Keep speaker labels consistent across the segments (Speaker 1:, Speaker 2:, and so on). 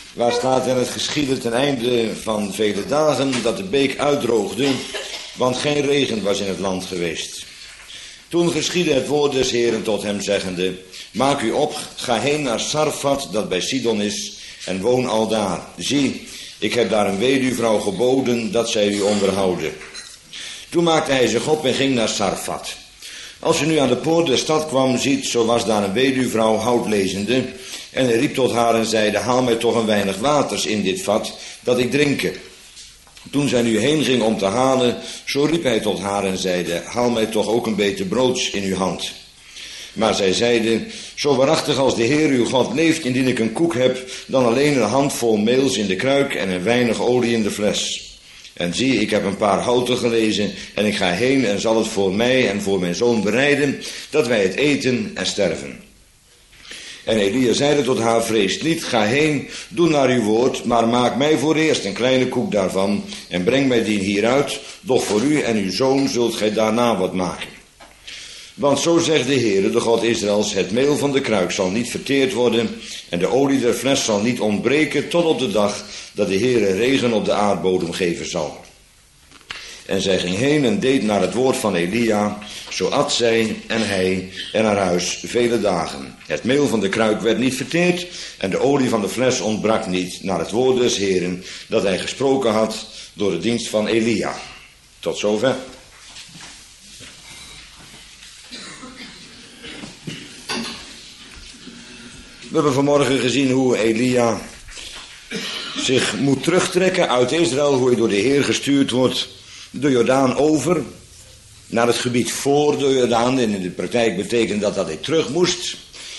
Speaker 1: waar staat: en het geschiedde ten einde van vele dagen dat de beek uitdroogde, want geen regen was in het land geweest. Toen geschiedde het woord des Heeren tot hem zeggende: maak u op, ga heen naar Sarfat dat bij Sidon is en woon aldaar. Zie, ik heb daar een weduwvrouw geboden dat zij u onderhouden. Toen maakte hij zich op en ging naar Sarfat. Als hij nu aan de poort der stad kwam, ziet, zo was daar een weduwvrouw houtlezende. En hij riep tot haar en zeide: haal mij toch een weinig waters in dit vat, dat ik drinken. Toen zij nu heen ging om te halen, zo riep hij tot haar en zeide: haal mij toch ook een beetje broods in uw hand. Maar zij zeide: zo waarachtig als de Heer uw God leeft, indien ik een koek heb, dan alleen een handvol meels in de kruik en een weinig olie in de fles. En zie, ik heb een paar houten gelezen en ik ga heen en zal het voor mij en voor mijn zoon bereiden, dat wij het eten en sterven. En Elia zeide tot haar: vrees niet, ga heen, doe naar uw woord, maar maak mij voor eerst een kleine koek daarvan en breng mij die hieruit, doch voor u en uw zoon zult gij daarna wat maken. Want zo zegt de Heere, de God Israëls: het meel van de kruik zal niet verteerd worden en de olie der fles zal niet ontbreken tot op de dag dat de Heere regen op de aardbodem geven zal. En zij ging heen en deed naar het woord van Elia. Zo at zij en hij en haar huis vele dagen. Het meel van de kruik werd niet verteerd en de olie van de fles ontbrak niet, naar het woord des Heeren dat hij gesproken had door de dienst van Elia. Tot zover. We hebben vanmorgen gezien hoe Elia zich moet terugtrekken uit Israël, hoe hij door de Heer gestuurd wordt de Jordaan over naar het gebied voor de Jordaan. En in de praktijk betekent dat hij terug moest.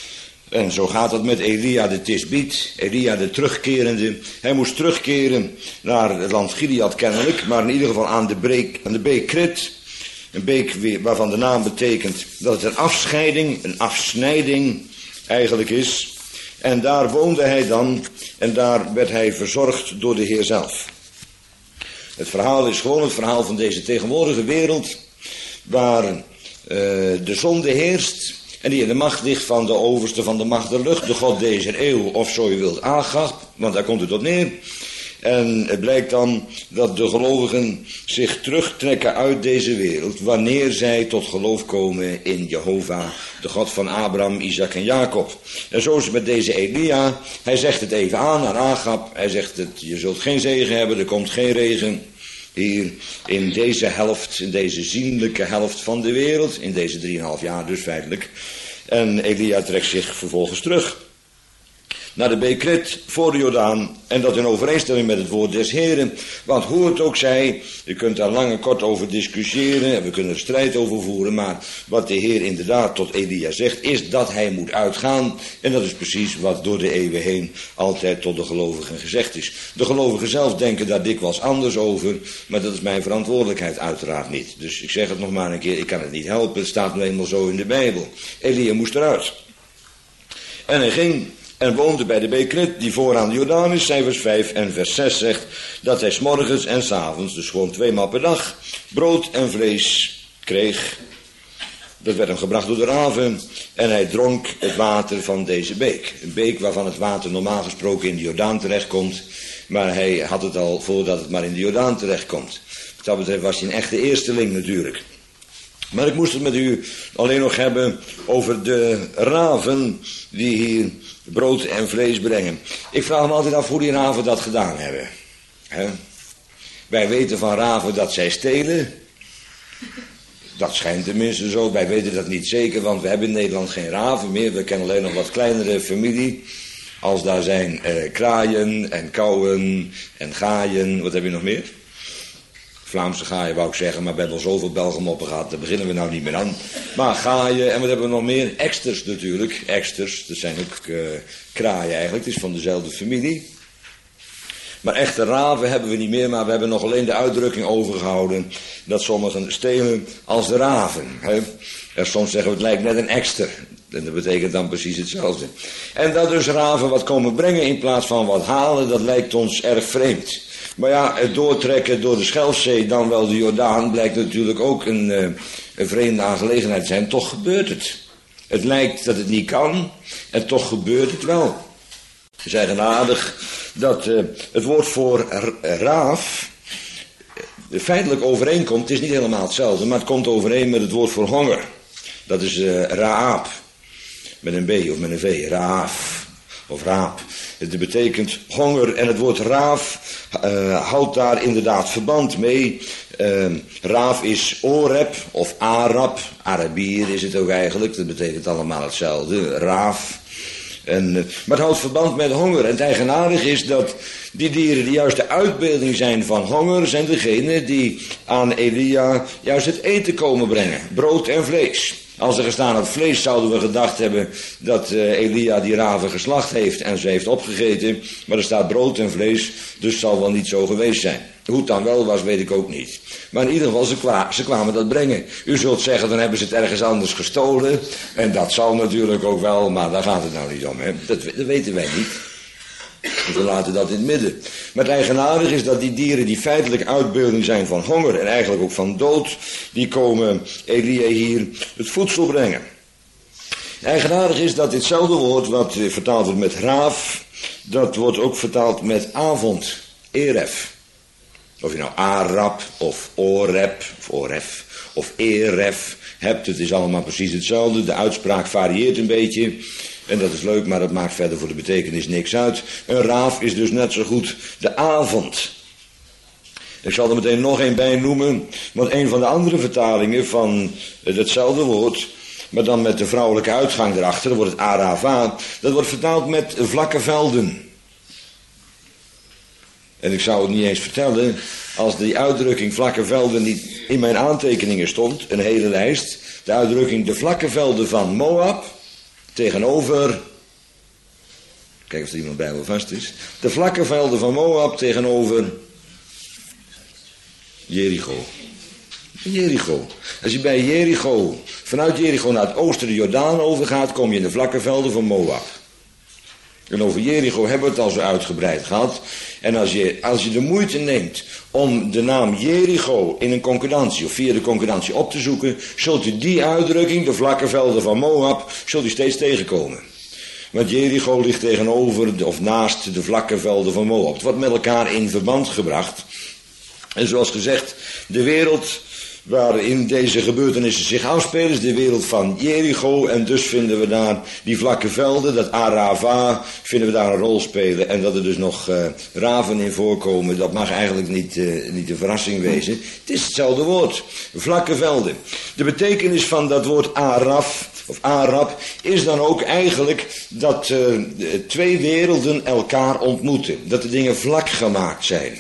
Speaker 1: En zo gaat het met Elia de Tisbiet, Elia de terugkerende. Hij moest terugkeren naar het land Gilead kennelijk, maar in ieder geval aan de beek Krit. Een beek waarvan de naam betekent dat het een afsnijding eigenlijk is. En daar woonde hij dan en daar werd hij verzorgd door de Heer zelf. Het verhaal is gewoon het verhaal van deze tegenwoordige wereld, waar de zonde heerst en die in de macht ligt van de overste van de macht der lucht, de god deze eeuw, of zo je wilt, Agab, want daar komt het op neer. En het blijkt dan dat de gelovigen zich terugtrekken uit deze wereld wanneer zij tot geloof komen in Jehovah, de God van Abraham, Isaac en Jacob. En zo is het met deze Elia. Hij zegt het even aan Agab. Hij zegt het: je zult geen zegen hebben, er komt geen regen hier in deze helft, in deze zienlijke helft van de wereld, in deze 3,5 jaar dus feitelijk. En Elia trekt zich vervolgens terug naar de beek Krit voor de Jordaan, en dat in overeenstemming met het woord des Heren. Want hoe het ook zij, je kunt daar lang en kort over discussiëren en we kunnen er strijd over voeren, maar wat de Heer inderdaad tot Elia zegt, is dat hij moet uitgaan. En dat is precies wat door de eeuwen heen altijd tot de gelovigen gezegd is. De gelovigen zelf denken daar dikwijls anders over, maar dat is mijn verantwoordelijkheid uiteraard niet. Dus ik zeg het nog maar een keer, ik kan het niet helpen, het staat nu eenmaal zo in de Bijbel. Elia moest eruit. En hij ging en woonde bij de beek Krit, die vooraan de Jordaan is. Vers 5 en vers 6 zegt dat hij 's morgens en 's avonds, dus gewoon 2 maal per dag, brood en vlees kreeg. Dat werd hem gebracht door de raven. En hij dronk het water van deze beek. Een beek waarvan het water normaal gesproken in de Jordaan terechtkomt. Maar hij had het al voordat het maar in de Jordaan terechtkomt. Wat dat betreft was hij een echte eersteling natuurlijk. Maar ik moest het met u alleen nog hebben over de raven die hier brood en vlees brengen. Ik vraag me altijd af hoe die raven dat gedaan hebben. Wij weten van raven dat zij stelen. Dat schijnt tenminste zo. Wij weten dat niet zeker, want we hebben in Nederland geen raven meer. We kennen alleen nog wat kleinere familie. Als daar zijn kraaien en kauwen en gaaien. Wat heb je nog meer? Vlaamse gaaien wou ik zeggen, maar we hebben al zoveel Belgemoppen gehad, daar beginnen we nou niet meer aan. Maar gaaien, en wat hebben we nog meer? Eksters natuurlijk, eksters, dat zijn ook kraaien eigenlijk, het is van dezelfde familie. Maar echte raven hebben we niet meer, maar we hebben nog alleen de uitdrukking overgehouden dat sommigen stelen als de raven. En soms zeggen we het lijkt net een ekster. En dat betekent dan precies hetzelfde. En dat dus raven wat komen brengen in plaats van wat halen, dat lijkt ons erg vreemd. Maar ja, het doortrekken door de Schelfzee, dan wel de Jordaan, blijkt natuurlijk ook een vreemde aangelegenheid te zijn. Toch gebeurt het. Het lijkt dat het niet kan, en toch gebeurt het wel. Het is eigenaardig dat het woord voor raaf feitelijk overeenkomt. Het is niet helemaal hetzelfde, maar het komt overeen met het woord voor honger. Dat is raap, met een B of met een V, raaf of raap. Het betekent honger en het woord raaf houdt daar inderdaad verband mee. Raaf is Oreb of Arab, Arabier is het ook eigenlijk, dat betekent allemaal hetzelfde, raaf. Maar het houdt verband met honger. En het eigenaardige is dat die dieren die juist de uitbeelding zijn van honger, zijn degene die aan Elia juist het eten komen brengen. Brood en vlees. Als er gestaan had vlees, zouden we gedacht hebben dat Elia die raven geslacht heeft en ze heeft opgegeten. Maar er staat brood en vlees, dus het zal wel niet zo geweest zijn. Hoe het dan wel was, weet ik ook niet. Maar in ieder geval, ze kwamen dat brengen. U zult zeggen, dan hebben ze het ergens anders gestolen. En dat zal natuurlijk ook wel, maar daar gaat het nou niet om. Hè? Dat weten wij niet. Dus we laten dat in het midden. Maar het eigenaardige is dat die dieren die feitelijk uitbeelding zijn van honger en eigenlijk ook van dood, die komen Elia hier het voedsel brengen. Eigenaardig is dat ditzelfde woord wat vertaald wordt met raaf, dat wordt ook vertaald met avond, eref. Of je nou Arab of Oreb of Oref of Eref hebt, het is allemaal precies hetzelfde. De uitspraak varieert een beetje. En dat is leuk, maar dat maakt verder voor de betekenis niks uit. Een raaf is dus net zo goed de avond. Ik zal er meteen nog één bij noemen. Want een van de andere vertalingen van hetzelfde woord, maar dan met de vrouwelijke uitgang erachter, dan wordt het Arava. Dat wordt vertaald met vlakke velden. En ik zou het niet eens vertellen, als die uitdrukking vlakke velden niet in mijn aantekeningen stond, een hele lijst. De uitdrukking de vlakke velden van Moab tegenover, kijk of er iemand bij wel vast is. De vlakke velden van Moab tegenover Jericho. Jericho. Als je bij Jericho, vanuit Jericho naar het oosten de Jordaan overgaat, kom je in de vlakke velden van Moab. En over Jericho hebben we het al zo uitgebreid gehad. En als je de moeite neemt om de naam Jericho in een concordantie of via de concordantie op te zoeken, zult u die uitdrukking, de vlakke velden van Moab, zult u steeds tegenkomen. Want Jericho ligt tegenover of naast de vlakke velden van Moab. Het wordt met elkaar in verband gebracht. En zoals gezegd, de wereld waarin deze gebeurtenissen zich afspelen is de wereld van Jericho. En dus vinden we daar die vlakke velden, dat Arava, vinden we daar een rol spelen. En dat er dus nog raven in voorkomen, dat mag eigenlijk niet een verrassing wezen. Het is hetzelfde woord, vlakke velden. De betekenis van dat woord Araf, of Arab, is dan ook eigenlijk dat twee werelden elkaar ontmoeten. Dat de dingen vlak gemaakt zijn.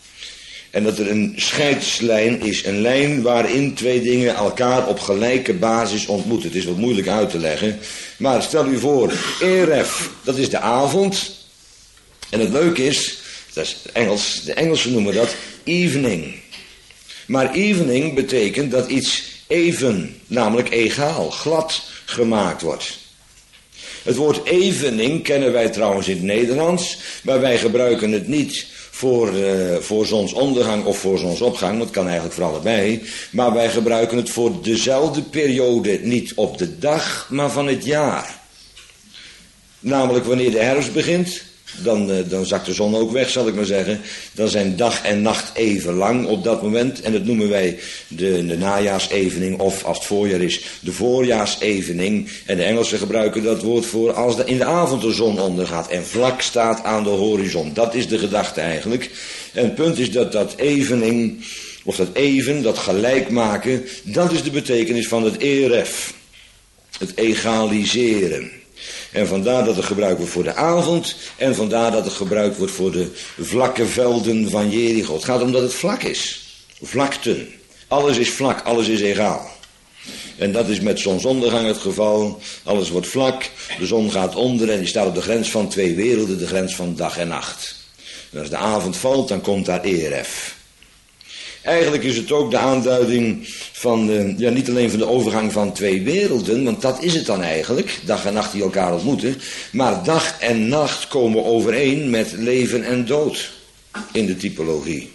Speaker 1: En dat er een scheidslijn is, een lijn waarin twee dingen elkaar op gelijke basis ontmoeten. Het is wat moeilijk uit te leggen, maar stel u voor, Eref, dat is de avond. En het leuke is, dat is Engels, de Engelsen noemen dat evening. Maar evening betekent dat iets even, namelijk egaal, glad gemaakt wordt. Het woord evening kennen wij trouwens in het Nederlands, maar wij gebruiken het niet voor zonsondergang of voor zonsopgang, want het kan eigenlijk voor allebei. Maar wij gebruiken het voor dezelfde periode, niet op de dag, maar van het jaar. Namelijk wanneer de herfst begint, dan zakt de zon ook weg, zal ik maar zeggen. Dan zijn dag en nacht even lang op dat moment. En dat noemen wij de najaarsevening, of als het voorjaar is, de voorjaarsevening. En de Engelsen gebruiken dat woord voor als in de avond de zon ondergaat en vlak staat aan de horizon. Dat is de gedachte eigenlijk. En het punt is dat evening, of dat even, dat gelijk maken, dat is de betekenis van het eref. Het egaliseren. En vandaar dat het gebruikt wordt voor de avond. En vandaar dat het gebruikt wordt voor de vlakke velden van Jericho. Het gaat om dat het vlak is. Vlakten. Alles is vlak, alles is egaal. En dat is met zonsondergang het geval. Alles wordt vlak, de zon gaat onder en die staat op de grens van twee werelden, de grens van dag en nacht. En als de avond valt, dan komt daar Eref. Eigenlijk is het ook de aanduiding van, niet alleen van de overgang van twee werelden, want dat is het dan eigenlijk, dag en nacht die elkaar ontmoeten, maar dag en nacht komen overeen met leven en dood in de typologie.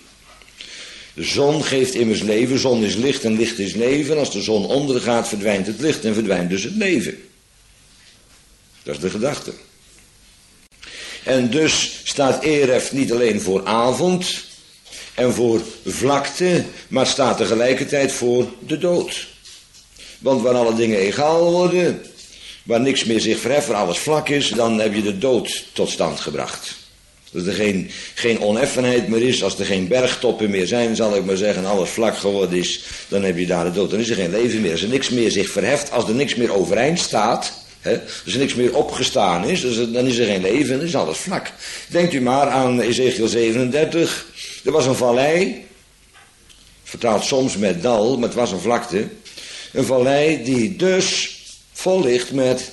Speaker 1: De zon geeft immers leven, zon is licht en licht is leven. Als de zon ondergaat, verdwijnt het licht en verdwijnt dus het leven. Dat is de gedachte. En dus staat Eref niet alleen voor avond en voor vlakte, maar staat tegelijkertijd voor de dood. Want waar alle dingen egaal worden, waar niks meer zich verheft, waar alles vlak is, dan heb je de dood tot stand gebracht. Als er geen oneffenheid meer is, als er geen bergtoppen meer zijn, zal ik maar zeggen, alles vlak geworden is, dan heb je daar de dood. Dan is er geen leven meer. Als er niks meer zich verheft, als er niks meer overeind staat, als er niks meer opgestaan is, dan is er geen leven, dan is alles vlak. Denkt u maar aan Ezechiel 37, er was een vallei, vertaald soms met dal, maar het was een vlakte. Een vallei die dus vol ligt met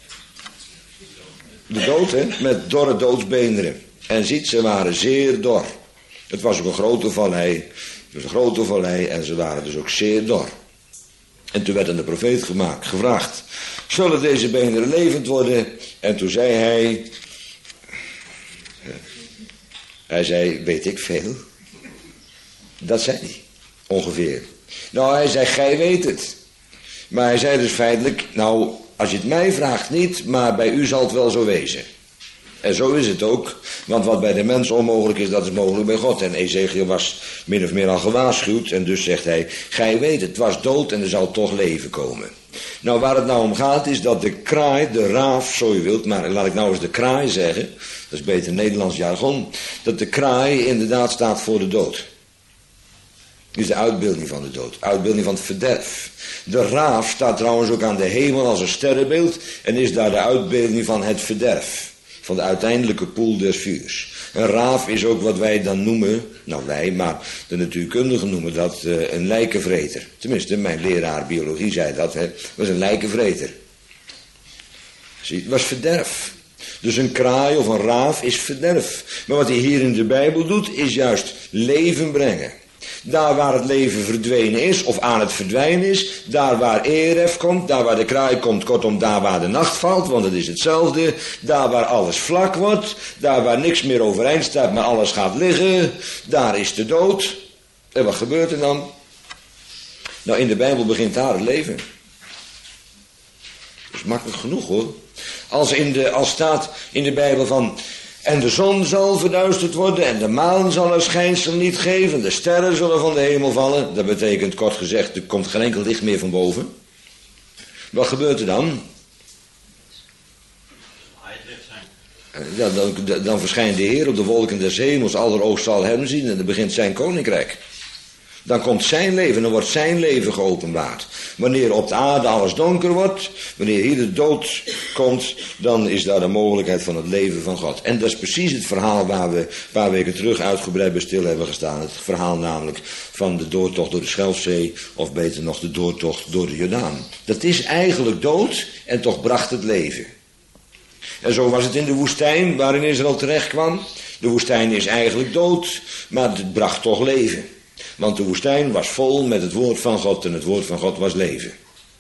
Speaker 1: de dood, met dorre doodsbeenderen. En ziet, ze waren zeer dor. Het was ook een grote vallei. Het was een grote vallei en ze waren dus ook zeer dor. En toen werd aan de profeet gevraagd, zullen deze beenderen levend worden? En toen zei hij zei, weet ik veel. Dat zei hij, ongeveer. Nou, hij zei, gij weet het. Maar hij zei dus feitelijk, nou, als je het mij vraagt niet, maar bij u zal het wel zo wezen. En zo is het ook, want wat bij de mens onmogelijk is, dat is mogelijk bij God. En Ezechiel was min of meer al gewaarschuwd en dus zegt hij, gij weet het was dood en er zal toch leven komen. Nou, waar het nou om gaat is dat de kraai, de raaf, zo je wilt, maar laat ik nou eens de kraai zeggen, dat is beter Nederlands jargon, dat de kraai inderdaad staat voor de dood. Is de uitbeelding van de dood, uitbeelding van het verderf. De raaf staat trouwens ook aan de hemel als een sterrenbeeld en is daar de uitbeelding van het verderf. Van de uiteindelijke poel des vuurs. Een raaf is ook wat wij dan noemen, nou wij, maar de natuurkundigen noemen dat een lijkenvreter. Tenminste, mijn leraar biologie zei dat, was een lijkenvreter. Zie, het was verderf. Dus een kraai of een raaf is verderf. Maar wat hij hier in de Bijbel doet, is juist leven brengen. Daar waar het leven verdwenen is, of aan het verdwijnen is, daar waar Eref komt, daar waar de kraai komt, kortom daar waar de nacht valt, want het is hetzelfde, daar waar alles vlak wordt, daar waar niks meer overeind staat, maar alles gaat liggen, daar is de dood. En wat gebeurt er dan? Nou, in de Bijbel begint daar het leven. Dat is makkelijk genoeg hoor. Als staat in de Bijbel van, en de zon zal verduisterd worden en de maan zal haar schijnsel niet geven. De sterren zullen van de hemel vallen. Dat betekent kort gezegd, er komt geen enkel licht meer van boven. Wat gebeurt er dan? Ja, dan verschijnt de Heer op de wolken des hemels. Aller oog zal hem zien en dan begint zijn koninkrijk. Dan komt zijn leven, dan wordt zijn leven geopenbaard. Wanneer op de aarde alles donker wordt, wanneer hier de dood komt, dan is daar de mogelijkheid van het leven van God. En dat is precies het verhaal waar we een paar weken terug uitgebreid bij stil hebben gestaan. Het verhaal namelijk van de doortocht door de Schelfzee, of beter nog de doortocht door de Jordaan. Dat is eigenlijk dood en toch bracht het leven. En zo was het in de woestijn waarin Israël terecht kwam. De woestijn is eigenlijk dood, maar het bracht toch leven. Want de woestijn was vol met het woord van God en het woord van God was leven.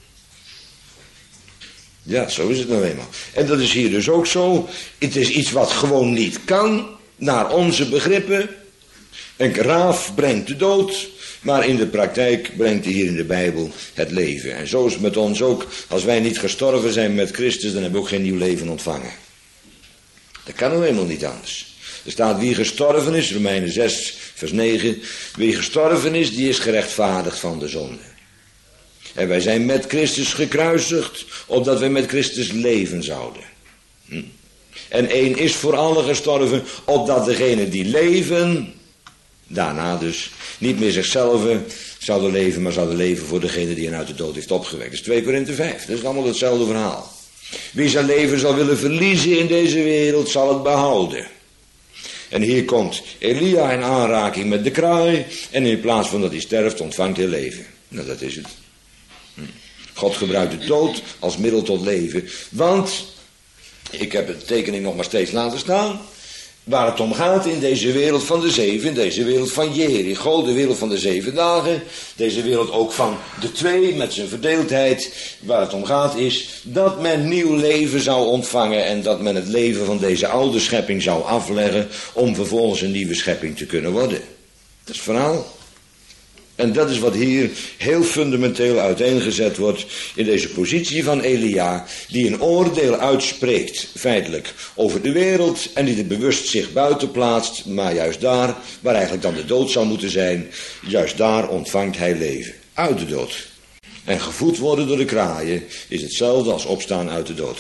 Speaker 1: Ja, zo is het nou eenmaal. En dat is hier dus ook zo. Het is iets wat gewoon niet kan, naar onze begrippen. Een raaf brengt de dood, maar in de praktijk brengt hij hier in de Bijbel het leven. En zo is het met ons ook. Als wij niet gestorven zijn met Christus, dan hebben we ook geen nieuw leven ontvangen. Dat kan nou eenmaal niet anders. Er staat wie gestorven is, Romeinen 6 vers 9. Wie gestorven is, die is gerechtvaardigd van de zonde. En wij zijn met Christus gekruisigd, opdat wij met Christus leven zouden. En één is voor allen gestorven, opdat degenen die leven, daarna dus, niet meer zichzelf zouden leven, maar zouden leven voor degene die hen uit de dood heeft opgewekt. Dat is 2 Korinthe 5, dat is allemaal hetzelfde verhaal. Wie zijn leven zal willen verliezen in deze wereld, zal het behouden. En hier komt Elia in aanraking met de kraai. En in plaats van dat hij sterft, ontvangt hij leven. Nou, dat is het. God gebruikt de dood als middel tot leven. Want, ik heb de tekening nog maar steeds laten staan. Waar het om gaat in deze wereld van de 7, in deze wereld van Jericho, de wereld van de 7 dagen, deze wereld ook van de 2 met zijn verdeeldheid, waar het om gaat is dat men nieuw leven zou ontvangen en dat men het leven van deze oude schepping zou afleggen om vervolgens een nieuwe schepping te kunnen worden. Dat is het verhaal. En dat is wat hier heel fundamenteel uiteengezet wordt in deze positie van Elia, die een oordeel uitspreekt, feitelijk, over de wereld en die er bewust zich buiten plaatst, maar juist daar, waar eigenlijk dan de dood zou moeten zijn, juist daar ontvangt hij leven, uit de dood. En gevoed worden door de kraaien is hetzelfde als opstaan uit de dood.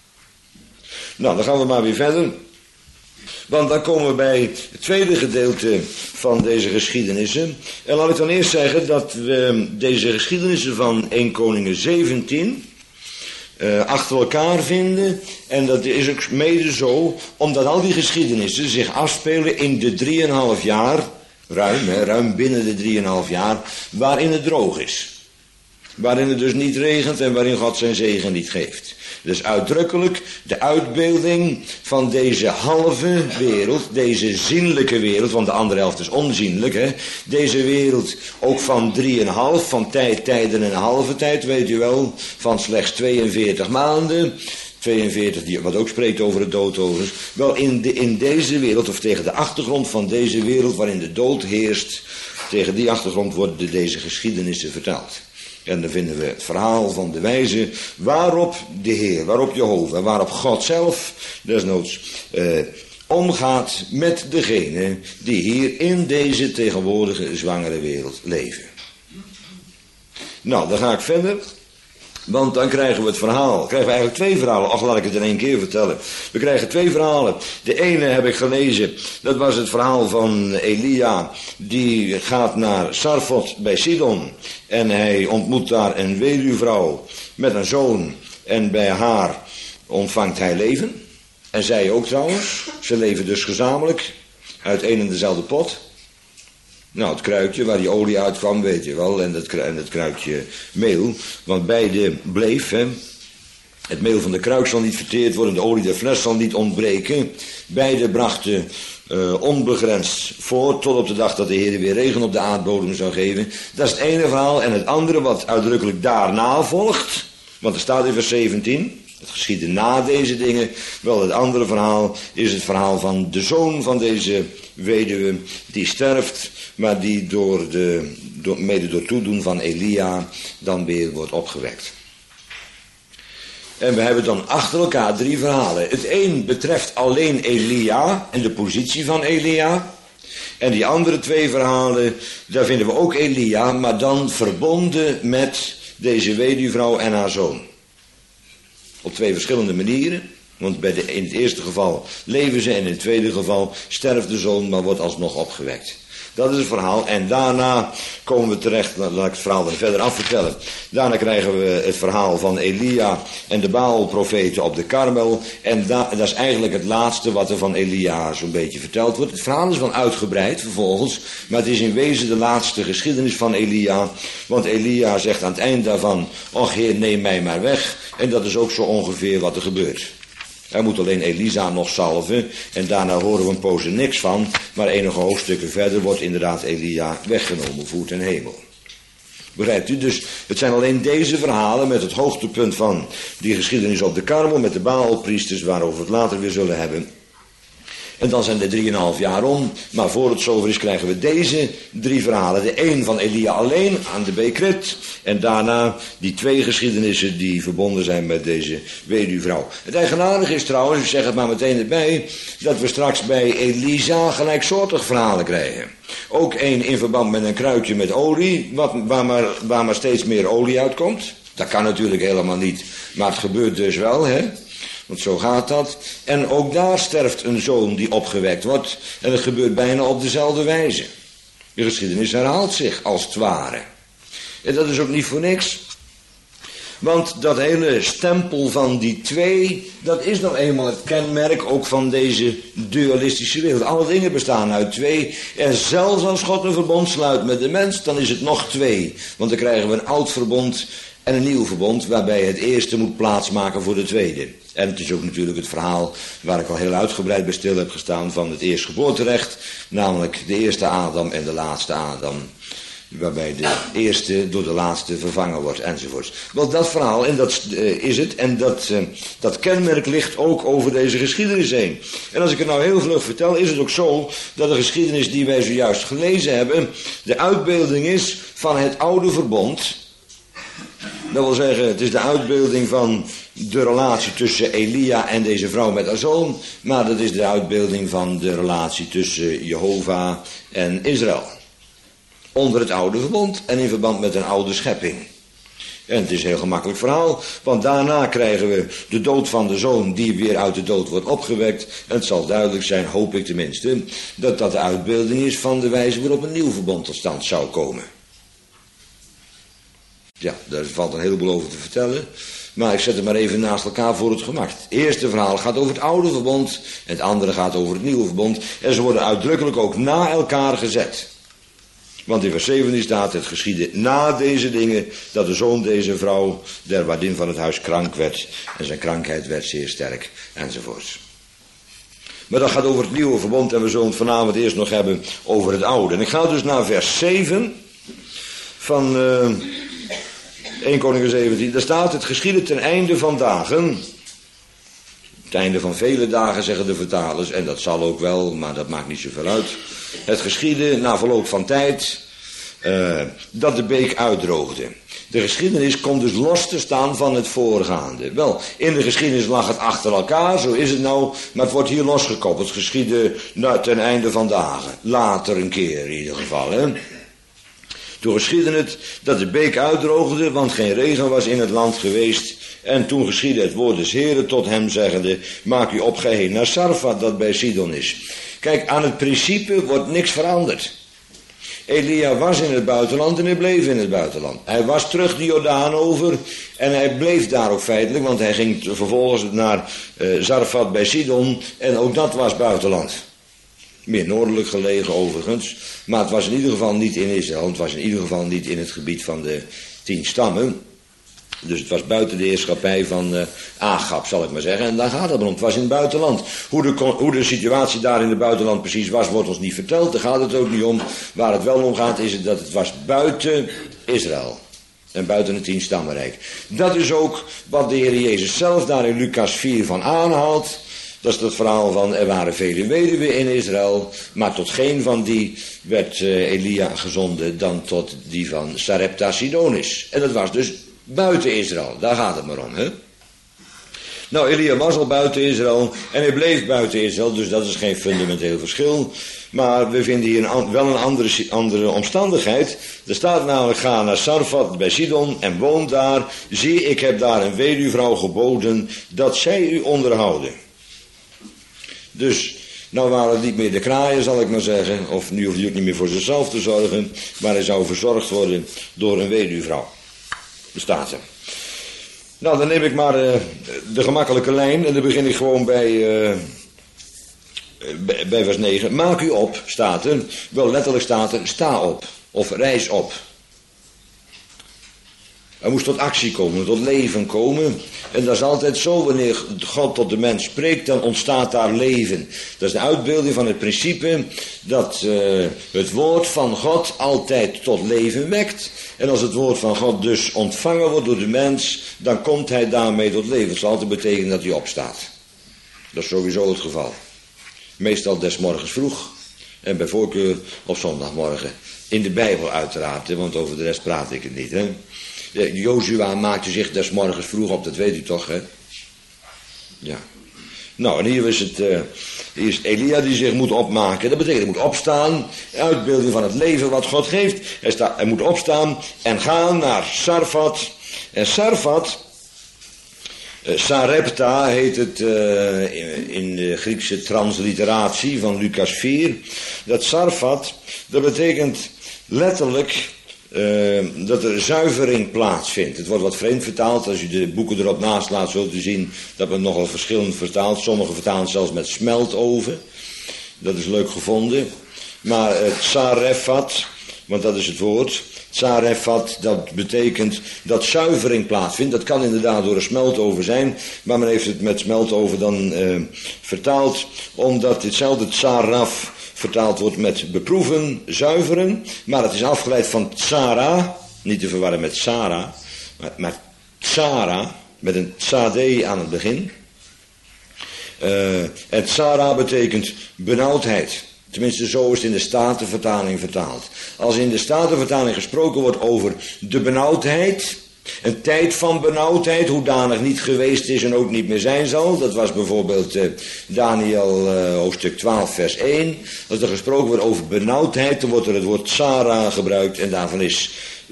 Speaker 1: Nou, dan gaan we maar weer verder. Want dan komen we bij het tweede gedeelte van deze geschiedenissen. En laat ik dan eerst zeggen dat we deze geschiedenissen van 1 Koningen 17 achter elkaar vinden. En dat is ook mede zo, omdat al die geschiedenissen zich afspelen in de 3,5 jaar, ruim binnen de 3,5 jaar, waarin het droog is. Waarin het dus niet regent en waarin God zijn zegen niet geeft. Dus uitdrukkelijk de uitbeelding van deze halve wereld, deze zienlijke wereld, want de andere helft is onzienlijk, hè. Deze wereld ook van 3,5, van tijden en een halve tijd, weet u wel, van slechts 42 maanden. 42, wat ook spreekt over het dood overigens. Wel, in deze wereld, of tegen de achtergrond van deze wereld waarin de dood heerst, tegen die achtergrond worden deze geschiedenissen verteld. En dan vinden we het verhaal van de wijze waarop de Heer, waarop Jehovah, waarop God zelf desnoods omgaat met degene die hier in deze tegenwoordige zwangere wereld leven. Nou, dan ga ik verder. Want dan krijgen we het verhaal. Dan krijgen we eigenlijk 2 verhalen. Ach, laat ik het in 1 keer vertellen. We krijgen 2 verhalen. De ene heb ik gelezen. Dat was het verhaal van Elia. Die gaat naar Sarfot bij Sidon. En hij ontmoet daar een weduwvrouw met een zoon. En bij haar ontvangt hij leven. En zij ook trouwens. Ze leven dus gezamenlijk. Uit één en dezelfde pot. Nou, het kruikje waar die olie uitkwam, weet je wel, en het kruikje meel. Want beide bleef, hè. Het meel van de kruik zal niet verteerd worden, de olie der fles zal niet ontbreken. Beide brachten onbegrensd voort, tot op de dag dat de Heer weer regen op de aardbodem zou geven. Dat is het ene verhaal. En het andere wat uitdrukkelijk daarna volgt, want er staat in vers 17... Het geschiedde na deze dingen. Wel, het andere verhaal is het verhaal van de zoon van deze weduwe. Die sterft, maar die mede door toedoen van Elia dan weer wordt opgewekt. En we hebben dan achter elkaar 3 verhalen. Het een betreft alleen Elia en de positie van Elia. En die andere 2 verhalen, daar vinden we ook Elia, maar dan verbonden met deze weduwvrouw en haar zoon. Op 2 verschillende manieren. Want in het eerste geval leven ze en in het tweede geval sterft de zoon, maar wordt alsnog opgewekt. Dat is het verhaal. En daarna komen we terecht, laat ik het verhaal dan verder afvertellen. Daarna krijgen we het verhaal van Elia en de Baal-profeten op de Karmel. En dat is eigenlijk het laatste wat er van Elia zo'n beetje verteld wordt. Het verhaal is wel uitgebreid vervolgens, maar het is in wezen de laatste geschiedenis van Elia. Want Elia zegt aan het eind daarvan, och Heer, neem mij maar weg. En dat is ook zo ongeveer wat er gebeurt. Hij moet alleen Elisa nog salven en daarna horen we een poos er niks van. Maar enige hoofdstukken verder wordt inderdaad Elia weggenomen, voert ten hemel. Begrijpt u? Dus het zijn alleen deze verhalen met het hoogtepunt van die geschiedenis op de Karmel met de Baalpriesters, waarover we het later weer zullen hebben. En dan zijn de 3,5 jaar om, maar voor het zover is krijgen we deze 3 verhalen. De een van Elia alleen aan de Bekret en daarna die 2 geschiedenissen die verbonden zijn met deze weduwvrouw. Het eigenaardige is trouwens, ik zeg het maar meteen erbij, dat we straks bij Elisa gelijksoortig verhalen krijgen. Ook één in verband met een kruikje met olie, waar maar steeds meer olie uitkomt. Dat kan natuurlijk helemaal niet, maar het gebeurt dus wel, hè. Want zo gaat dat. En ook daar sterft een zoon die opgewekt wordt. En het gebeurt bijna op dezelfde wijze. De geschiedenis herhaalt zich als het ware. En dat is ook niet voor niks. Want dat hele stempel van die 2, dat is nou eenmaal het kenmerk ook van deze dualistische wereld. Alle dingen bestaan uit 2. En zelfs als God een verbond sluit met de mens, dan is het nog 2. Want dan krijgen we een oud verbond en een nieuw verbond, waarbij het eerste moet plaatsmaken voor de tweede. En het is ook natuurlijk het verhaal waar ik al heel uitgebreid bij stil heb gestaan van het eerstgeboorterecht, namelijk de eerste Adam en de laatste Adam. waarbij de eerste door de laatste vervangen wordt, enzovoorts. Wel, dat verhaal, en dat is het, en dat kenmerk ligt ook over deze geschiedenis heen. En als ik het nou heel vlug vertel, is het ook zo dat de geschiedenis die wij zojuist gelezen hebben, de uitbeelding is van het oude verbond. Dat wil zeggen, het is de uitbeelding van de relatie tussen Elia en deze vrouw met haar zoon, maar dat is de uitbeelding van de relatie tussen Jehovah en Israël. Onder het oude verbond en in verband met een oude schepping. En het is een heel gemakkelijk verhaal, want daarna krijgen we de dood van de zoon die weer uit de dood wordt opgewekt. En het zal duidelijk zijn, hoop ik tenminste, dat dat de uitbeelding is van de wijze waarop een nieuw verbond tot stand zou komen. Ja, daar valt een heleboel over te vertellen. Maar ik zet het maar even naast elkaar voor het gemak. Het eerste verhaal gaat over het oude verbond. En het andere gaat over het nieuwe verbond. En ze worden uitdrukkelijk ook na elkaar gezet. Want in vers 17 staat: het geschiedde na deze dingen dat de zoon deze vrouw, der waardin van het huis, krank werd. En zijn krankheid werd zeer sterk. Enzovoorts. Maar dat gaat over het nieuwe verbond. En we zullen het vanavond eerst nog hebben over het oude. En ik ga dus naar vers 7 van 1 Koningen 17. Daar staat: het geschiedde ten einde van dagen. Het einde van vele dagen, zeggen de vertalers. En dat zal ook wel, maar dat maakt niet zoveel uit. Het geschiedde na verloop van tijd dat de beek uitdroogde. De geschiedenis komt dus los te staan van het voorgaande. Wel, in de geschiedenis lag het achter elkaar, zo is het nou, maar het wordt hier losgekoppeld. Het geschiedde ten einde van dagen. Later een keer in ieder geval, hè. Toen geschiedde het dat de beek uitdroogde, want geen regen was in het land geweest. En toen geschiedde het woord des Heren tot hem zeggende: maak u op, gij heen naar Sarfat, dat bij Sidon is. Kijk, aan het principe wordt niks veranderd. Elia was in het buitenland en hij bleef in het buitenland. Hij was terug de Jordaan over en hij bleef daar ook feitelijk, want hij ging vervolgens naar Sarfat bij Sidon en ook dat was buitenland. Meer noordelijk gelegen overigens, maar het was in ieder geval niet in Israël, het was in ieder geval niet in het gebied van de 10 stammen. Dus het was buiten de heerschappij van Agab, zal ik maar zeggen. En daar gaat het om. Het was in het buitenland. Hoe de situatie daar in het buitenland precies was, wordt ons niet verteld. Daar gaat het ook niet om. Waar het wel om gaat, is het dat het was buiten Israël. En buiten het 10 stammenrijk. Dat is ook wat de Heer Jezus zelf daar in Lucas 4 van aanhaalt. Dat is het verhaal van: er waren vele weduwen in Israël, maar tot geen van die werd Elia gezonden dan tot die van Sarepta Sidonis. En dat was dus buiten Israël, daar gaat het maar om, hè. Nou, Elia was al buiten Israël en hij bleef buiten Israël, dus dat is geen fundamenteel verschil. Maar we vinden hier wel een andere omstandigheid. Er staat namelijk: ga naar Sarfat bij Sidon en woon daar. Zie, ik heb daar een weduwvrouw geboden dat zij u onderhouden. Dus, nou waren het niet meer de kraaien, zal ik maar zeggen. Of nu hoeft hij ook niet meer voor zichzelf te zorgen. Maar hij zou verzorgd worden door een weduwvrouw. Bestaat er. Nou, dan neem ik maar de gemakkelijke lijn. En dan begin ik gewoon bij vers 9. Maak u op, staat er. Wel letterlijk staat er: sta op. Of reis op. Er moest tot actie komen, tot leven komen. En dat is altijd zo, wanneer God tot de mens spreekt, dan ontstaat daar leven. Dat is de uitbeelding van het principe dat het woord van God altijd tot leven wekt. En als het woord van God dus ontvangen wordt door de mens, dan komt hij daarmee tot leven. Dat zal altijd betekenen dat hij opstaat. Dat is sowieso het geval. Meestal des morgens vroeg en bij voorkeur op zondagmorgen. In de Bijbel uiteraard, hè, want over de rest praat ik het niet, hè. Jozua maakte zich des morgens vroeg op, dat weet u toch, hè? Ja. Nou, en hier is Elia die zich moet opmaken. Dat betekent, hij moet opstaan, uitbeelding van het leven wat God geeft. Hij moet opstaan en gaan naar Sarfat. En Sarfat, Sarepta heet het in de Griekse transliteratie van Lucas 4. Dat Sarfat, dat betekent letterlijk dat er zuivering plaatsvindt. Het wordt wat vreemd vertaald. Als u de boeken erop naast laat, zult u zien dat men nogal verschillend vertaalt. Sommige vertalen zelfs met smeltoven. Dat is leuk gevonden. Maar het Sarefat Want dat is het woord. Tsarefat, dat betekent dat zuivering plaatsvindt. Dat kan inderdaad door een smeltoven zijn. Maar men heeft het met smeltoven dan vertaald. Omdat hetzelfde tsaraf vertaald wordt met beproeven, zuiveren. Maar het is afgeleid van tsara. Niet te verwarren met Sarah. Maar tsara. Met een tsade aan het begin. En tsara betekent benauwdheid. Tenminste, zo is het in de Statenvertaling vertaald. Als in de Statenvertaling gesproken wordt over de benauwdheid, een tijd van benauwdheid, hoedanig niet geweest is en ook niet meer zijn zal. Dat was bijvoorbeeld Daniel hoofdstuk 12 vers 1. Als er gesproken wordt over benauwdheid, dan wordt er het woord tsara gebruikt en daarvan is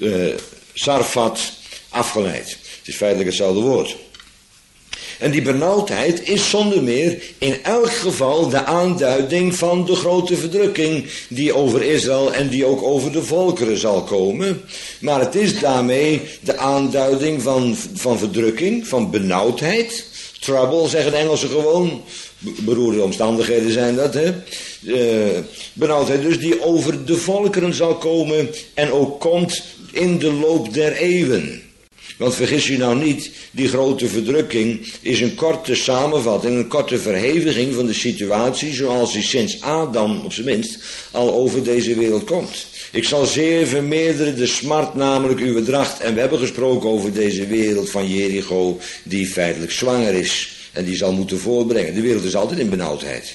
Speaker 1: sarfat afgeleid. Het is feitelijk hetzelfde woord. En die benauwdheid is zonder meer in elk geval de aanduiding van de grote verdrukking die over Israël en die ook over de volkeren zal komen. Maar het is daarmee de aanduiding van verdrukking, van benauwdheid. Trouble, zeggen de Engelsen gewoon. Beroerde omstandigheden zijn dat, hè. Benauwdheid dus die over de volkeren zal komen en ook komt in de loop der eeuwen. Want vergis je nou niet, die grote verdrukking is een korte samenvatting, een korte verheviging van de situatie zoals die sinds Adam, op zijn minst, al over deze wereld komt. Ik zal zeer vermeerderen de smart, namelijk uw dracht. En we hebben gesproken over deze wereld van Jericho, die feitelijk zwanger is en die zal moeten voortbrengen. De wereld is altijd in benauwdheid.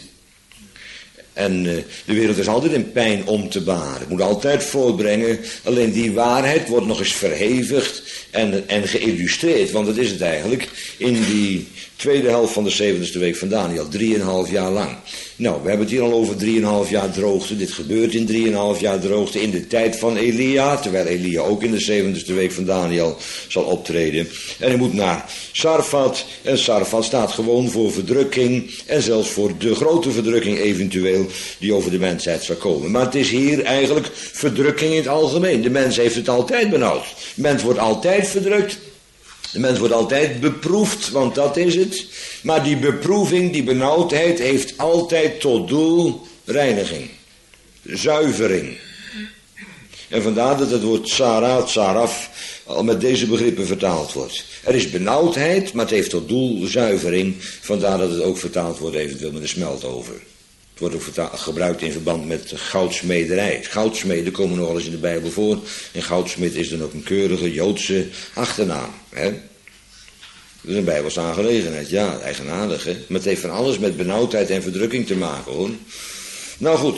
Speaker 1: En de wereld is altijd in pijn om te baren. Het moet altijd voortbrengen. Alleen die waarheid wordt nog eens verhevigd en geïllustreerd. Want dat is het eigenlijk in die tweede helft van de 70ste week van Daniel. 3,5 jaar lang. Nou, we hebben het hier al over 3,5 jaar droogte. Dit gebeurt in 3,5 jaar droogte in de tijd van Elia. Terwijl Elia ook in de 70ste week van Daniel zal optreden. En hij moet naar Sarfat. En Sarfat staat gewoon voor verdrukking. En zelfs voor de grote verdrukking eventueel die over de mensheid zal komen. Maar het is hier eigenlijk verdrukking in het algemeen. De mens heeft het altijd benauwd. De mens wordt altijd verdrukt. De mens wordt altijd beproefd, want dat is het. Maar die beproeving, die benauwdheid heeft altijd tot doel reiniging. Zuivering. En vandaar dat het woord tsara, tsaraf, al met deze begrippen vertaald wordt. Er is benauwdheid, maar het heeft tot doel zuivering. Vandaar dat het ook vertaald wordt eventueel met een smeltover. Het wordt ook gebruikt in verband met goudsmederij. Goudsmeden komen nogal eens in de Bijbel voor. En goudsmid is dan ook een keurige Joodse achternaam. Hè? Dat is een Bijbelse aangelegenheid. Ja, eigenaardig. Hè? Maar het heeft van alles met benauwdheid en verdrukking te maken, hoor. Nou goed.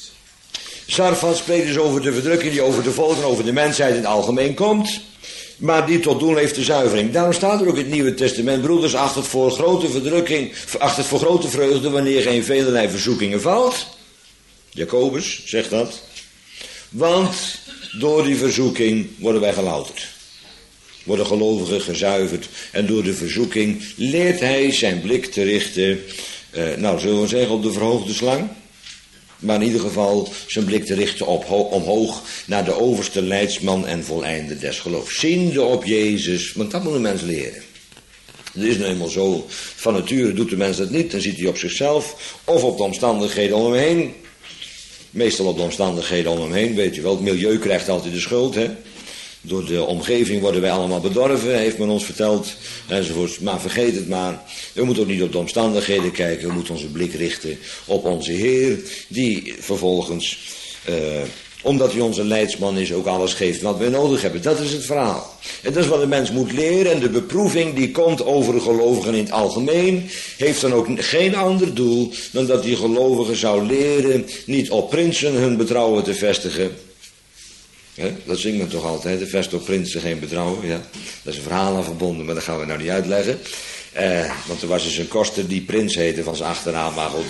Speaker 1: Sarfat spreekt dus over de verdrukking die over de volken, over de mensheid in het algemeen komt. Maar die tot doel heeft de zuivering. Daarom staat er ook in het Nieuwe Testament: broeders, acht het voor grote verdrukking, acht het voor grote vreugde wanneer geen velerlei verzoekingen valt. Jacobus zegt dat. Want door die verzoeking worden wij gelouterd. Worden gelovigen gezuiverd. En door de verzoeking leert hij zijn blik te richten, zullen we zeggen op de verhoogde slang. Maar in ieder geval zijn blik te richten omhoog naar de overste leidsman en voleinde des geloofs. Ziende op Jezus, want dat moet een mens leren. Het is nou eenmaal zo, van nature doet de mens dat niet, dan ziet hij op zichzelf of op de omstandigheden om hem heen. Meestal op de omstandigheden om hem heen, weet u wel, het milieu krijgt altijd de schuld, hè. Door de omgeving worden wij allemaal bedorven, heeft men ons verteld, enzovoort. Maar vergeet het maar. We moeten ook niet op de omstandigheden kijken. We moeten onze blik richten op onze Heer. Die vervolgens, omdat hij onze leidsman is, ook alles geeft wat we nodig hebben. Dat is het verhaal. En dat is wat de mens moet leren. En de beproeving die komt over gelovigen in het algemeen, heeft dan ook geen ander doel dan dat die gelovigen zou leren niet op prinsen hun betrouwen te vestigen. Ja, dat zingt men toch altijd, de vest op prinsen geen betrouwen. Ja. Dat is een verhaal aan verbonden, maar dat gaan we nou niet uitleggen. Want er was dus een koster die prins heette van zijn achternaam, maar goed.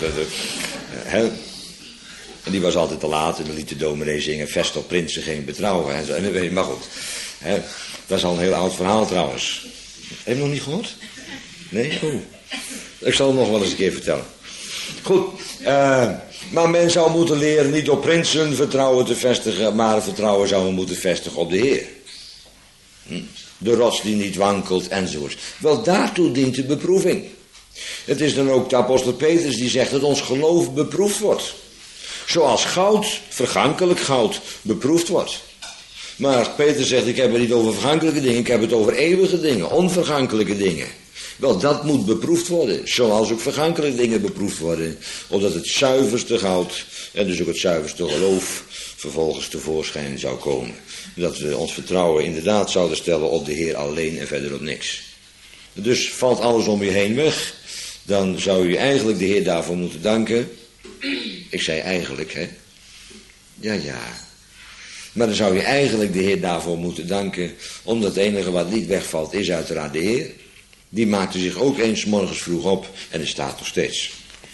Speaker 1: En die was altijd te laat en dan liet de dominee zingen, vest op prinsen geen betrouwen. En zo, maar goed, dat is al een heel oud verhaal trouwens. Heb je het nog niet gehoord? Nee? Oh. Ik zal het nog wel eens een keer vertellen. Goed, maar men zou moeten leren niet op prinsen vertrouwen te vestigen, maar vertrouwen zouden moeten vestigen op de Heer. De rots die niet wankelt enzovoort. Wel, daartoe dient de beproeving. Het is dan ook de apostel Petrus die zegt dat ons geloof beproefd wordt. Zoals goud, vergankelijk goud, beproefd wordt. Maar Peter zegt, ik heb het niet over vergankelijke dingen, ik heb het over eeuwige dingen, onvergankelijke dingen. Wel, dat moet beproefd worden, zoals ook vergankelijke dingen beproefd worden. Opdat het zuiverste goud, en dus ook het zuiverste geloof, vervolgens tevoorschijn zou komen. Dat we ons vertrouwen inderdaad zouden stellen op de Heer alleen en verder op niks. Dus valt alles om je heen weg, dan zou je eigenlijk de Heer daarvoor moeten danken. Ik zei eigenlijk, hè. Ja. Maar dan zou je eigenlijk de Heer daarvoor moeten danken, omdat het enige wat niet wegvalt is uiteraard de Heer. Die maakte zich ook eens morgens vroeg op en er staat nog steeds.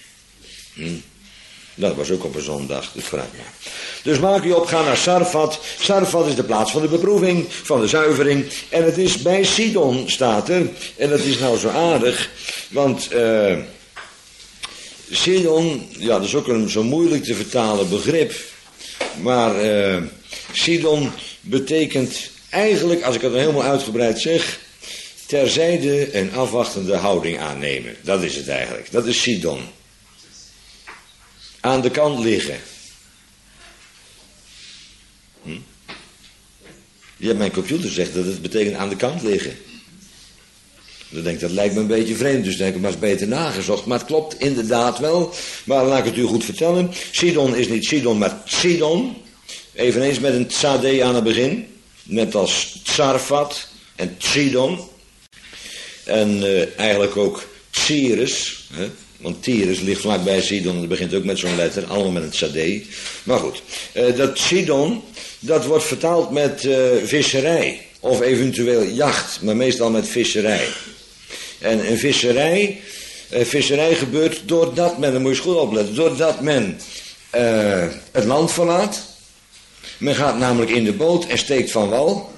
Speaker 1: Dat was ook op een zondag, dus vooruit maar. Dus maak u op, ga naar Sarfat. Sarfat is de plaats van de beproeving, van de zuivering. En het is bij Sidon, staat er. En dat is nou zo aardig, want Sidon, ja, dat is ook een zo moeilijk te vertalen begrip. Maar Sidon betekent eigenlijk, als ik het helemaal uitgebreid zeg, terzijde een afwachtende houding aannemen. Dat is het eigenlijk. Dat is Sidon. Aan de kant liggen. Je hebt mijn computer gezegd dat het betekent aan de kant liggen. Dan denk ik, dat lijkt me een beetje vreemd, dus denk ik, maar eens beter nagezocht. Maar het klopt inderdaad wel. Maar laat ik het u goed vertellen. Sidon is niet Sidon, maar Sidon. Eveneens met een tzadé aan het begin. Net als Tsarfat en Sidon. En eigenlijk ook Tyrus. Want Tyrus ligt vlakbij Sidon. Dat begint ook met zo'n letter. Allemaal met een tzadé. Maar goed. Dat Sidon, dat wordt vertaald met visserij. Of eventueel jacht. Maar meestal met visserij. En een visserij gebeurt doordat men, dan moet je goed opletten, doordat men het land verlaat. Men gaat namelijk in de boot en steekt van wal.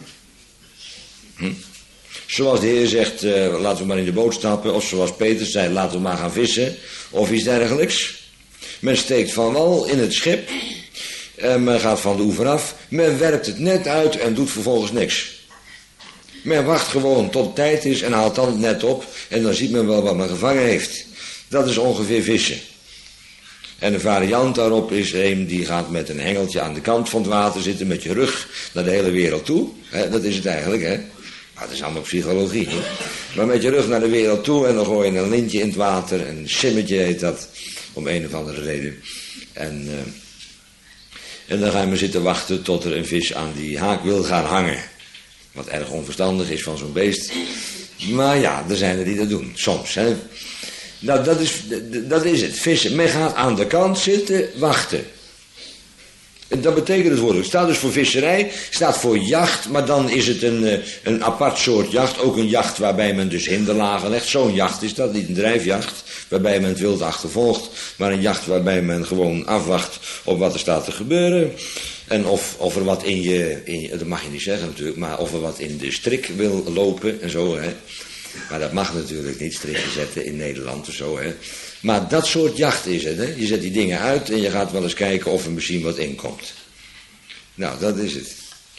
Speaker 1: Zoals de Heer zegt, laten we maar in de boot stappen. Of zoals Peter zei, laten we maar gaan vissen. Of iets dergelijks. Men steekt van wal in het schip. En men gaat van de oever af. Men werpt het net uit en doet vervolgens niks. Men wacht gewoon tot het tijd is en haalt dan het net op. En dan ziet men wel wat men gevangen heeft. Dat is ongeveer vissen. En een variant daarop is een die gaat met een hengeltje aan de kant van het water zitten. Met je rug naar de hele wereld toe. Dat is het eigenlijk, hè. Maar dat is allemaal psychologie. Hè? Maar met je rug naar de wereld toe en dan gooi je een lintje in het water. Een simmetje heet dat. Om een of andere reden. En dan ga je maar zitten wachten tot er een vis aan die haak wil gaan hangen. Wat erg onverstandig is van zo'n beest. Maar ja, er zijn er die dat doen. Soms. Hè. Nou, dat is het. Vissen. Men gaat aan de kant zitten wachten. En dat betekent het woord. Het staat dus voor visserij. Staat voor jacht. Maar dan is het een apart soort jacht. Ook een jacht waarbij men dus hinderlagen legt. Zo'n jacht is dat. Niet een drijfjacht. Waarbij men het wild achtervolgt. Maar een jacht waarbij men gewoon afwacht op wat er staat te gebeuren. En of er wat in je, dat mag je niet zeggen natuurlijk, maar of er wat in de strik wil lopen en zo, hè. Maar dat mag natuurlijk niet, strikken zetten in Nederland of zo, hè. Maar dat soort jacht is het, hè. Je zet die dingen uit en je gaat wel eens kijken of er misschien wat in komt. Nou, dat is het.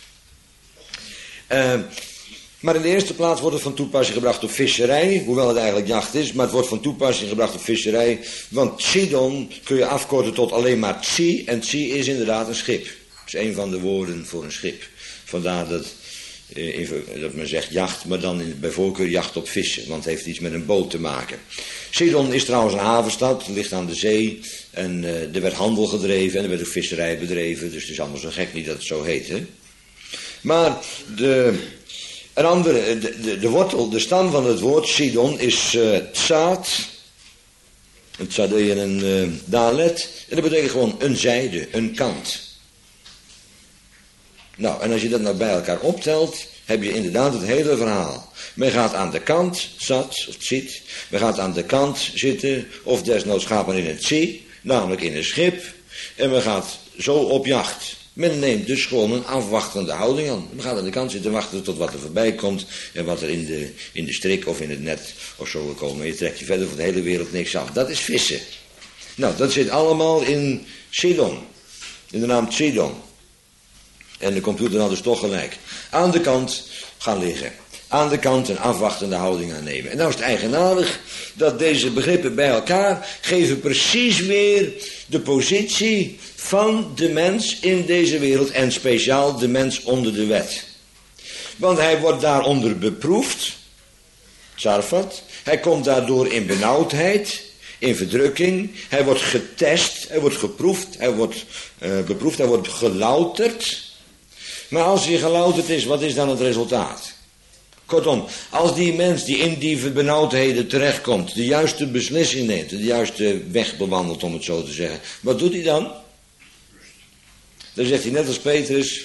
Speaker 1: Maar in de eerste plaats wordt het van toepassing gebracht op visserij, hoewel het eigenlijk jacht is, maar het wordt van toepassing gebracht op visserij, want Sidon kun je afkorten tot alleen maar Tsi, en Tsi is inderdaad een schip. Dat is een van de woorden voor een schip. Vandaar dat men zegt jacht, maar dan bij voorkeur jacht op vissen, want het heeft iets met een boot te maken. Sidon is trouwens een havenstad, ligt aan de zee, en er werd handel gedreven en er werd ook visserij bedreven, dus het is allemaal zo gek niet dat het zo heet, hè. Maar de wortel, de stam van het woord Sidon is tsaat, een tzadé en een dalet, en dat betekent gewoon een zijde, een kant. Nou, en als je dat nou bij elkaar optelt, heb je inderdaad het hele verhaal. Men gaat aan de kant, zat, of zit, men gaat aan de kant zitten, of desnoods gaat men in het zee, namelijk in een schip, en men gaat zo op jacht. Men neemt dus gewoon een afwachtende houding aan. Men gaat aan de kant zitten wachten tot wat er voorbij komt en wat er in de strik of in het net of zo wil komen. Je trekt je verder voor de hele wereld niks af. Dat is vissen. Nou, dat zit allemaal in Sidon, in de naam Sidon. En de computer had dus toch gelijk. Aan de kant gaan liggen. aan de kant een afwachtende houding aannemen. En nou is het eigenaardig dat deze begrippen bij elkaar geven precies weer de positie van de mens in deze wereld en speciaal de mens onder de wet. Want hij wordt daaronder beproefd, Tzarfat, hij komt daardoor in benauwdheid, in verdrukking, hij wordt getest, hij wordt geproefd, hij wordt beproefd, hij wordt gelouterd. Maar als hij gelouterd is, wat is dan het resultaat? Kortom, als die mens die in die benauwdheden terechtkomt, de juiste beslissing neemt, de juiste weg bewandelt, om het zo te zeggen, wat doet hij dan? Dan zegt hij net als Petrus,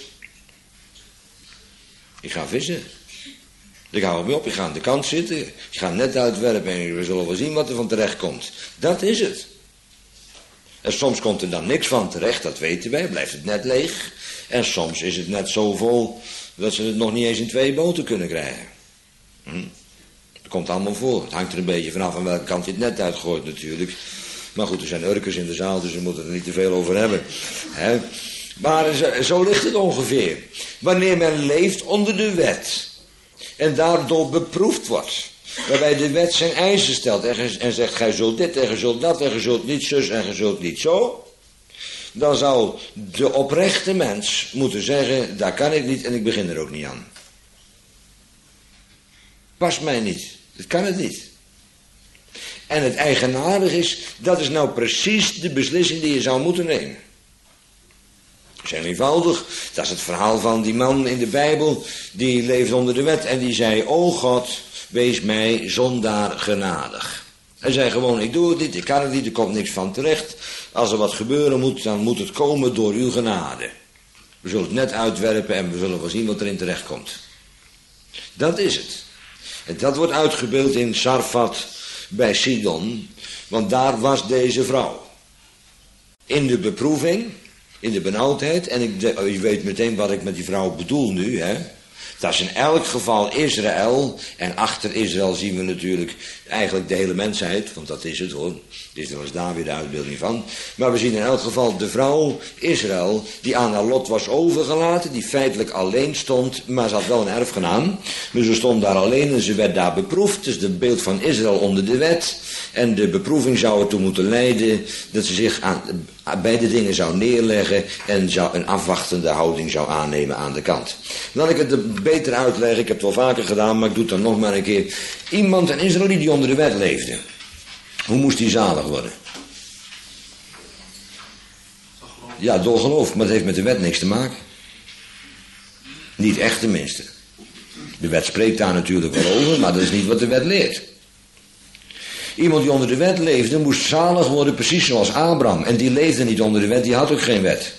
Speaker 1: ik ga vissen. Ik hou hem op, ik ga aan de kant zitten, ik ga hem net uitwerpen en we zullen wel zien wat er van terecht komt. Dat is het. En soms komt er dan niks van terecht, dat weten wij, blijft het net leeg. En soms is het net zo vol dat ze het nog niet eens in 2 boten kunnen krijgen. Dat komt allemaal voor. Het hangt er een beetje vanaf aan welke kant je het net uitgooit natuurlijk. Maar goed, er zijn urkers in de zaal, dus we moeten er niet te veel over hebben. Maar zo ligt het ongeveer. Wanneer men leeft onder de wet en daardoor beproefd wordt, waarbij de wet zijn eisen stelt en zegt, gij zult dit en gij zult dat en gij zult niet zus en gij zult niet zo, dan zou de oprechte mens moeten zeggen, daar kan ik niet en ik begin er ook niet aan. Past mij niet, dat kan het niet. En het eigenaardige is, dat is nou precies de beslissing die je zou moeten nemen. Dat is heel eenvoudig, dat is het verhaal van die man in de Bijbel, die leefde onder de wet en die zei, o God, wees mij zondaar genadig. Hij zei gewoon, ik doe het niet, ik kan het niet, er komt niks van terecht. Als er wat gebeuren moet, dan moet het komen door uw genade. We zullen het net uitwerpen en we zullen wel zien wat erin terecht komt. Dat is het. En dat wordt uitgebeeld in Sarfat bij Sidon, want daar was deze vrouw. In de beproeving, in de benauwdheid, en u weet meteen wat ik met die vrouw bedoel nu, hè. Dat is in elk geval Israël, en achter Israël zien we natuurlijk eigenlijk de hele mensheid, want dat is het hoor. Israël is daar weer de uitbeelding van. Maar we zien in elk geval de vrouw Israël, die aan haar lot was overgelaten, die feitelijk alleen stond, maar ze had wel een erfgenaam. Dus ze stond daar alleen en ze werd daar beproefd. Dus het beeld van Israël onder de wet. En de beproeving zou ertoe moeten leiden dat ze zich aan beide dingen zou neerleggen en een afwachtende houding zou aannemen aan de kant. Laat ik het beter uitleggen, ik heb het wel vaker gedaan, maar ik doe het dan nog maar een keer. Iemand, een Israëliet die onder de wet leefde, hoe moest hij zalig worden? Ja, door geloof, maar dat heeft met de wet niks te maken. Niet echt tenminste. De wet spreekt daar natuurlijk wel over, maar dat is niet wat de wet leert. Iemand die onder de wet leefde moest zalig worden precies zoals Abraham. En die leefde niet onder de wet, die had ook geen wet.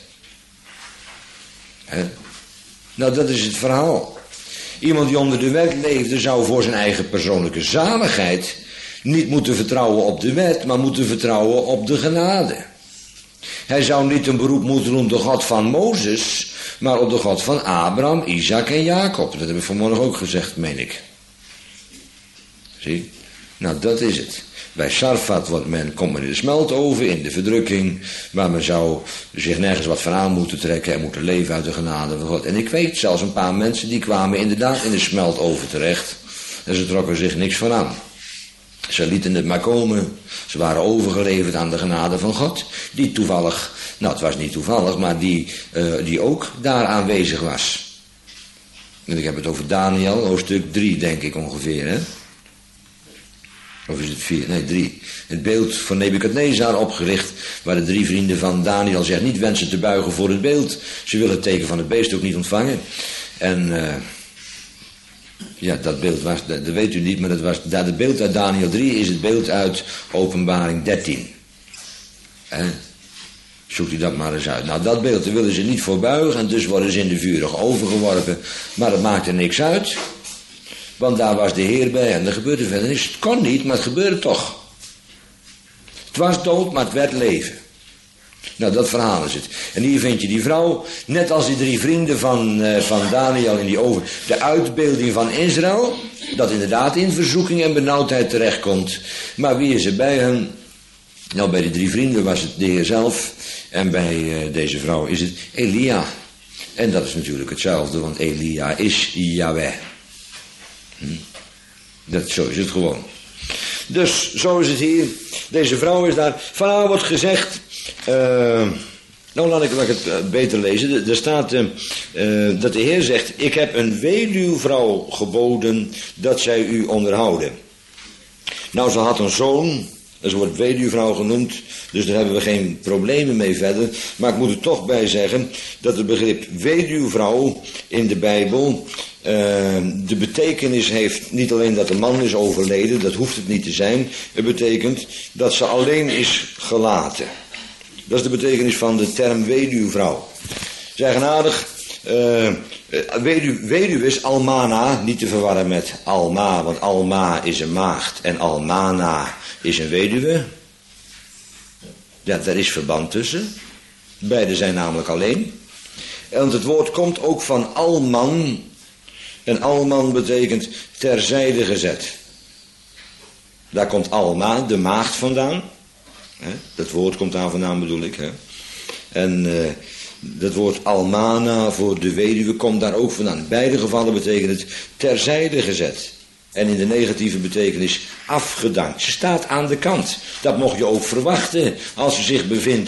Speaker 1: Nou, dat is het verhaal. Iemand die onder de wet leefde zou voor zijn eigen persoonlijke zaligheid niet moeten vertrouwen op de wet, maar moeten vertrouwen op de genade. Hij zou niet een beroep moeten doen op de God van Mozes, maar op de God van Abraham, Isaac en Jacob. Dat heb ik vanmorgen ook gezegd, meen ik. Zie? Nou, dat is het. Bij Sarfat komt men in de smeltoven, in de verdrukking, waar men zou zich nergens wat van aan moeten trekken en moeten leven uit de genade van God. En ik weet zelfs een paar mensen die kwamen inderdaad in de smeltoven terecht en ze trokken zich niks van aan. Ze lieten het maar komen. Ze waren overgeleverd aan de genade van God, die toevallig, nou het was niet toevallig, maar die ook daar aanwezig was. En ik heb het over Daniel, hoofdstuk 3 denk ik ongeveer, hè. Of is het 4? Nee, 3. Het beeld van Nebukadnezar opgericht, waar de 3 vrienden van Daniel zich niet wensen te buigen voor het beeld. Ze willen het teken van het beest ook niet ontvangen. En ja, dat beeld was, dat weet u niet, maar dat was, het beeld uit Daniel 3 is het beeld uit Openbaring 13. Zoekt u dat maar eens uit. Nou, dat beeld, daar willen ze niet voor buigen en dus worden ze in de vurige oven geworpen. Maar dat maakt er niks uit. Want daar was de Heer bij en er gebeurde verder niks. Het kon niet, maar het gebeurde toch. Het was dood, maar het werd leven. Nou, dat verhaal is het. En hier vind je die vrouw, net als die 3 vrienden van Daniel in die oven. De uitbeelding van Israël, dat inderdaad in verzoeking en benauwdheid terechtkomt. Maar wie is er bij hen? Nou, bij die 3 vrienden was het de Heer zelf. En bij deze vrouw is het Elia. En dat is natuurlijk hetzelfde, want Elia is Yahweh. Zo is het gewoon. Dus zo is het hier. Deze vrouw is daar. Van haar wordt gezegd. Nou laat ik het beter lezen. Er staat dat de Heer zegt. Ik heb een weduwvrouw geboden dat zij u onderhouden. Nou, ze had een zoon. Ze wordt weduwvrouw genoemd. Dus daar hebben we geen problemen mee verder. Maar ik moet er toch bij zeggen dat het begrip weduwvrouw in de Bijbel de betekenis heeft niet alleen dat de man is overleden, dat hoeft het niet te zijn. Het betekent dat ze alleen is gelaten. Dat is de betekenis van de term weduwvrouw. Het is eigenaardig. Weduwe is almana, niet te verwarren met alma, want alma is een maagd en almana is een weduwe. Ja, daar is verband tussen. Beide zijn namelijk alleen. En het woord komt ook van alman. En alman betekent terzijde gezet. Daar komt alma, de maagd, vandaan. Dat woord komt daar vandaan, bedoel ik. En dat woord almana voor de weduwe komt daar ook vandaan. In beide gevallen betekent het terzijde gezet. En in de negatieve betekenis afgedankt. Ze staat aan de kant. Dat mocht je ook verwachten als ze zich bevindt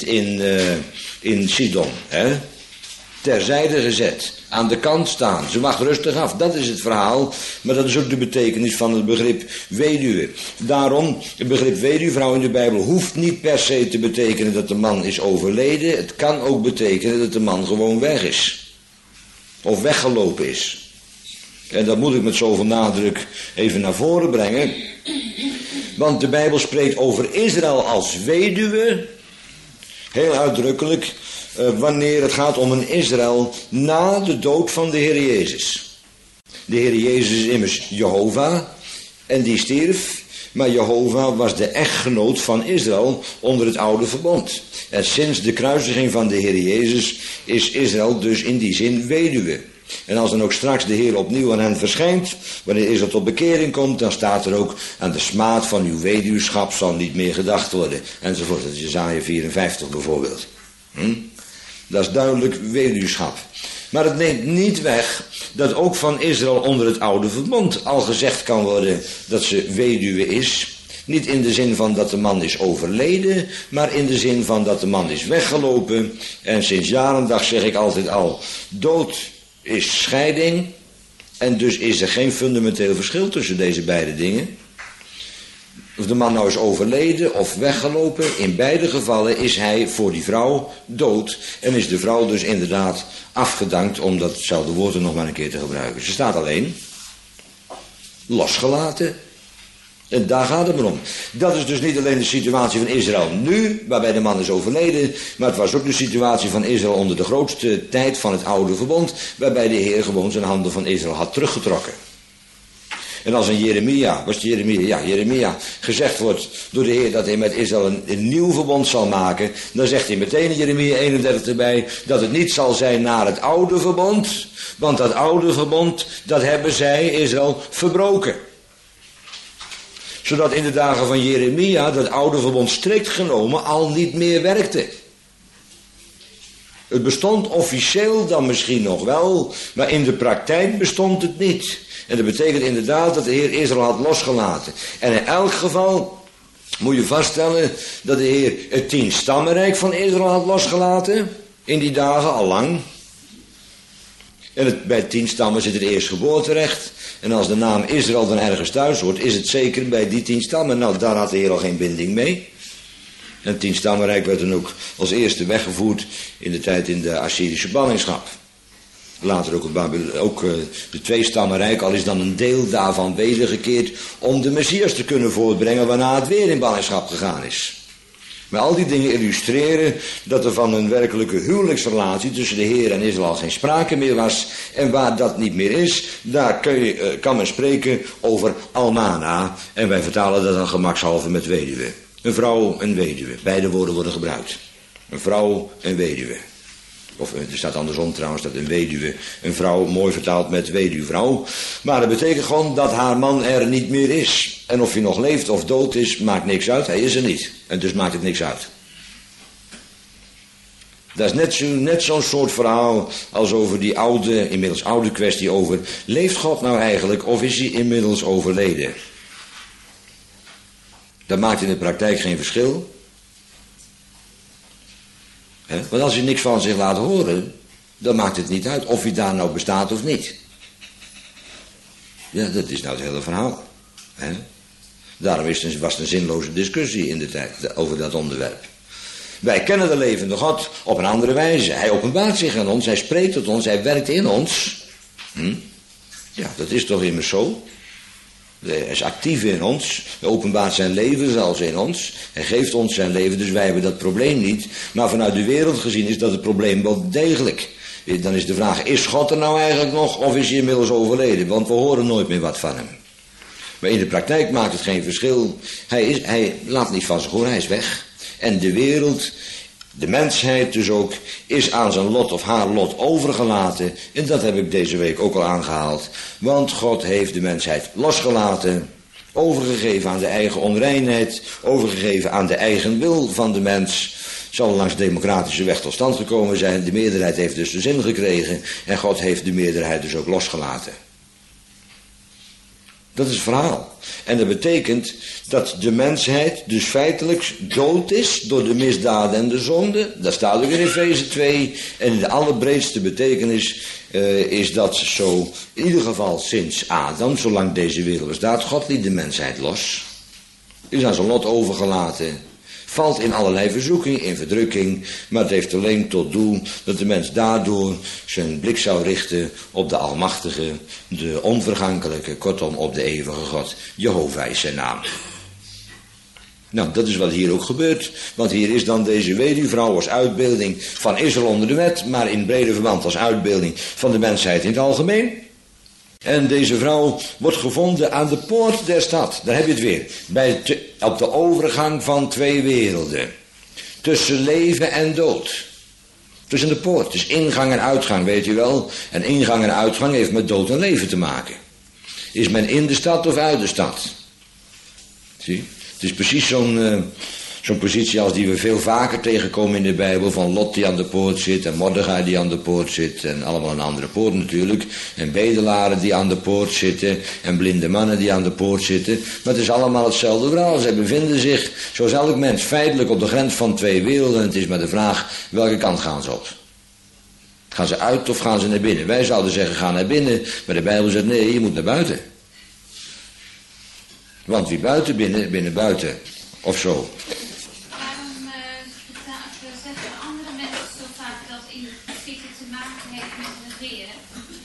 Speaker 1: in Sidon. Terzijde gezet. Aan de kant staan. Ze wacht rustig af. Dat is het verhaal. Maar dat is ook de betekenis van het begrip weduwe. Daarom, het begrip weduwvrouw in de Bijbel hoeft niet per se te betekenen dat de man is overleden. Het kan ook betekenen dat de man gewoon weg is. Of weggelopen is. En dat moet ik met zoveel nadruk even naar voren brengen. Want de Bijbel spreekt over Israël als weduwe. Heel uitdrukkelijk. Wanneer het gaat om een Israël na de dood van de Heer Jezus. De Heer Jezus is immers Jehovah. En die stierf. Maar Jehovah was de echtgenoot van Israël onder het oude verbond. En sinds de kruisiging van de Heer Jezus is Israël dus in die zin weduwe. En als dan ook straks de Heer opnieuw aan hen verschijnt, wanneer Israël tot bekering komt, dan staat er ook aan de smaad van uw weduwschap zal niet meer gedacht worden. Enzovoort. Dat is Jesaja 54 bijvoorbeeld. Dat is duidelijk weduwschap. Maar het neemt niet weg dat ook van Israël onder het oude verbond al gezegd kan worden dat ze weduwe is. Niet in de zin van dat de man is overleden, maar in de zin van dat de man is weggelopen. En sinds jarendag zeg ik altijd al, dood is scheiding. En dus is er geen fundamenteel verschil tussen deze beide dingen. Of de man nou is overleden of weggelopen, in beide gevallen is hij voor die vrouw dood. En is de vrouw dus inderdaad afgedankt om datzelfde woord er nog maar een keer te gebruiken. Ze staat alleen, losgelaten. En daar gaat het maar om. Dat is dus niet alleen de situatie van Israël nu, waarbij de man is overleden, maar het was ook de situatie van Israël onder de grootste tijd van het oude verbond, waarbij de Heer gewoon zijn handen van Israël had teruggetrokken. En als in Jeremia, Jeremia gezegd wordt door de Heer dat hij met Israël een nieuw verbond zal maken, dan zegt hij meteen in Jeremia 31 erbij dat het niet zal zijn naar het oude verbond, want dat oude verbond, dat hebben zij, Israël, verbroken. Zodat in de dagen van Jeremia dat oude verbond strikt genomen al niet meer werkte. Het bestond officieel dan misschien nog wel, maar in de praktijk bestond het niet. En dat betekent inderdaad dat de Heer Israël had losgelaten. En in elk geval moet je vaststellen dat de Heer het 10-stammenrijk van Israël had losgelaten. In die dagen al lang. En bij 10 stammen zit het eerstgeboorterecht. En als de naam Israël dan ergens thuis hoort, is het zeker bij die 10 stammen. Nou, daar had de Heer al geen binding mee. En het 10-stammenrijk werd dan ook als eerste weggevoerd in de tijd in de Assyrische ballingschap. Later ook de 2-stammenrijk, al is dan een deel daarvan wedergekeerd om de Messias te kunnen voortbrengen waarna het weer in ballingschap gegaan is. Maar al die dingen illustreren dat er van een werkelijke huwelijksrelatie tussen de Heer en Israël geen sprake meer was. En waar dat niet meer is, daar kan men spreken over almana. En wij vertalen dat dan gemakshalve met weduwe. Een vrouw en weduwe. Beide woorden worden gebruikt. Een vrouw en weduwe. Of er staat andersom trouwens dat een weduwe, een vrouw, mooi vertaald met weduwvrouw. Maar dat betekent gewoon dat haar man er niet meer is. En of hij nog leeft of dood is, maakt niks uit. Hij is er niet. En dus maakt het niks uit. Dat is net zo'n soort verhaal als over die inmiddels oude kwestie over, leeft God nou eigenlijk of is hij inmiddels overleden? Dat maakt in de praktijk geen verschil. Want als hij niks van zich laat horen, dan maakt het niet uit of hij daar nou bestaat of niet. Ja, dat is nou het hele verhaal. Daarom was het een zinloze discussie in de tijd over dat onderwerp. Wij kennen de levende God op een andere wijze. Hij openbaart zich aan ons, hij spreekt tot ons, hij werkt in ons. Ja, dat is toch immers zo? Hij is actief in ons, hij openbaart zijn leven zelfs in ons. Hij geeft ons zijn leven, dus wij hebben dat probleem niet. Maar vanuit de wereld gezien is dat het probleem wel degelijk. Dan is de vraag, is God er nou eigenlijk nog of is hij inmiddels overleden? Want we horen nooit meer wat van hem. Maar in de praktijk maakt het geen verschil. Hij laat niet van zich horen, hij is weg. En de wereld, de mensheid dus ook, is aan zijn lot of haar lot overgelaten. En dat heb ik deze week ook al aangehaald. Want God heeft de mensheid losgelaten, overgegeven aan de eigen onreinheid, overgegeven aan de eigen wil van de mens. Zal langs democratische weg tot stand gekomen zijn. De meerderheid heeft dus de zin gekregen en God heeft de meerderheid dus ook losgelaten. Dat is het verhaal. En dat betekent dat de mensheid dus feitelijk dood is door de misdaden en de zonde. Dat staat ook in Efeze 2. En in de allerbreedste betekenis is dat zo, in ieder geval sinds Adam, zolang deze wereld bestaat. God liet de mensheid los. Is aan zijn lot overgelaten. Valt in allerlei verzoeking, in verdrukking, maar het heeft alleen tot doel dat de mens daardoor zijn blik zou richten op de almachtige, de onvergankelijke, kortom op de eeuwige God. Jehovah is zijn naam. Nou, dat is wat hier ook gebeurt, want hier is dan deze weduwvrouw als uitbeelding van Israël onder de wet, maar in brede verband als uitbeelding van de mensheid in het algemeen. En deze vrouw wordt gevonden aan de poort der stad. Daar heb je het weer. Op de overgang van twee werelden. Tussen leven en dood. Tussen de poort. Dus ingang en uitgang, weet u wel. En ingang en uitgang heeft met dood en leven te maken. Is men in de stad of uit de stad? Zie? Het is precies zo'n positie als die we veel vaker tegenkomen in de Bijbel. Van Lot die aan de poort zit en Mordechai die aan de poort zit. En allemaal een andere poort natuurlijk. En bedelaren die aan de poort zitten. En blinde mannen die aan de poort zitten. Maar het is allemaal hetzelfde verhaal. Zij bevinden zich, zoals elk mens, feitelijk op de grens van twee werelden. En het is maar de vraag, welke kant gaan ze op? Gaan ze uit of gaan ze naar binnen? Wij zouden zeggen, ga naar binnen. Maar de Bijbel zegt, nee, je moet naar buiten. Want wie buiten, binnen buiten. Of zo.
Speaker 2: Waarom zeggen andere mensen zo vaak dat identiteit te maken heeft met regeren?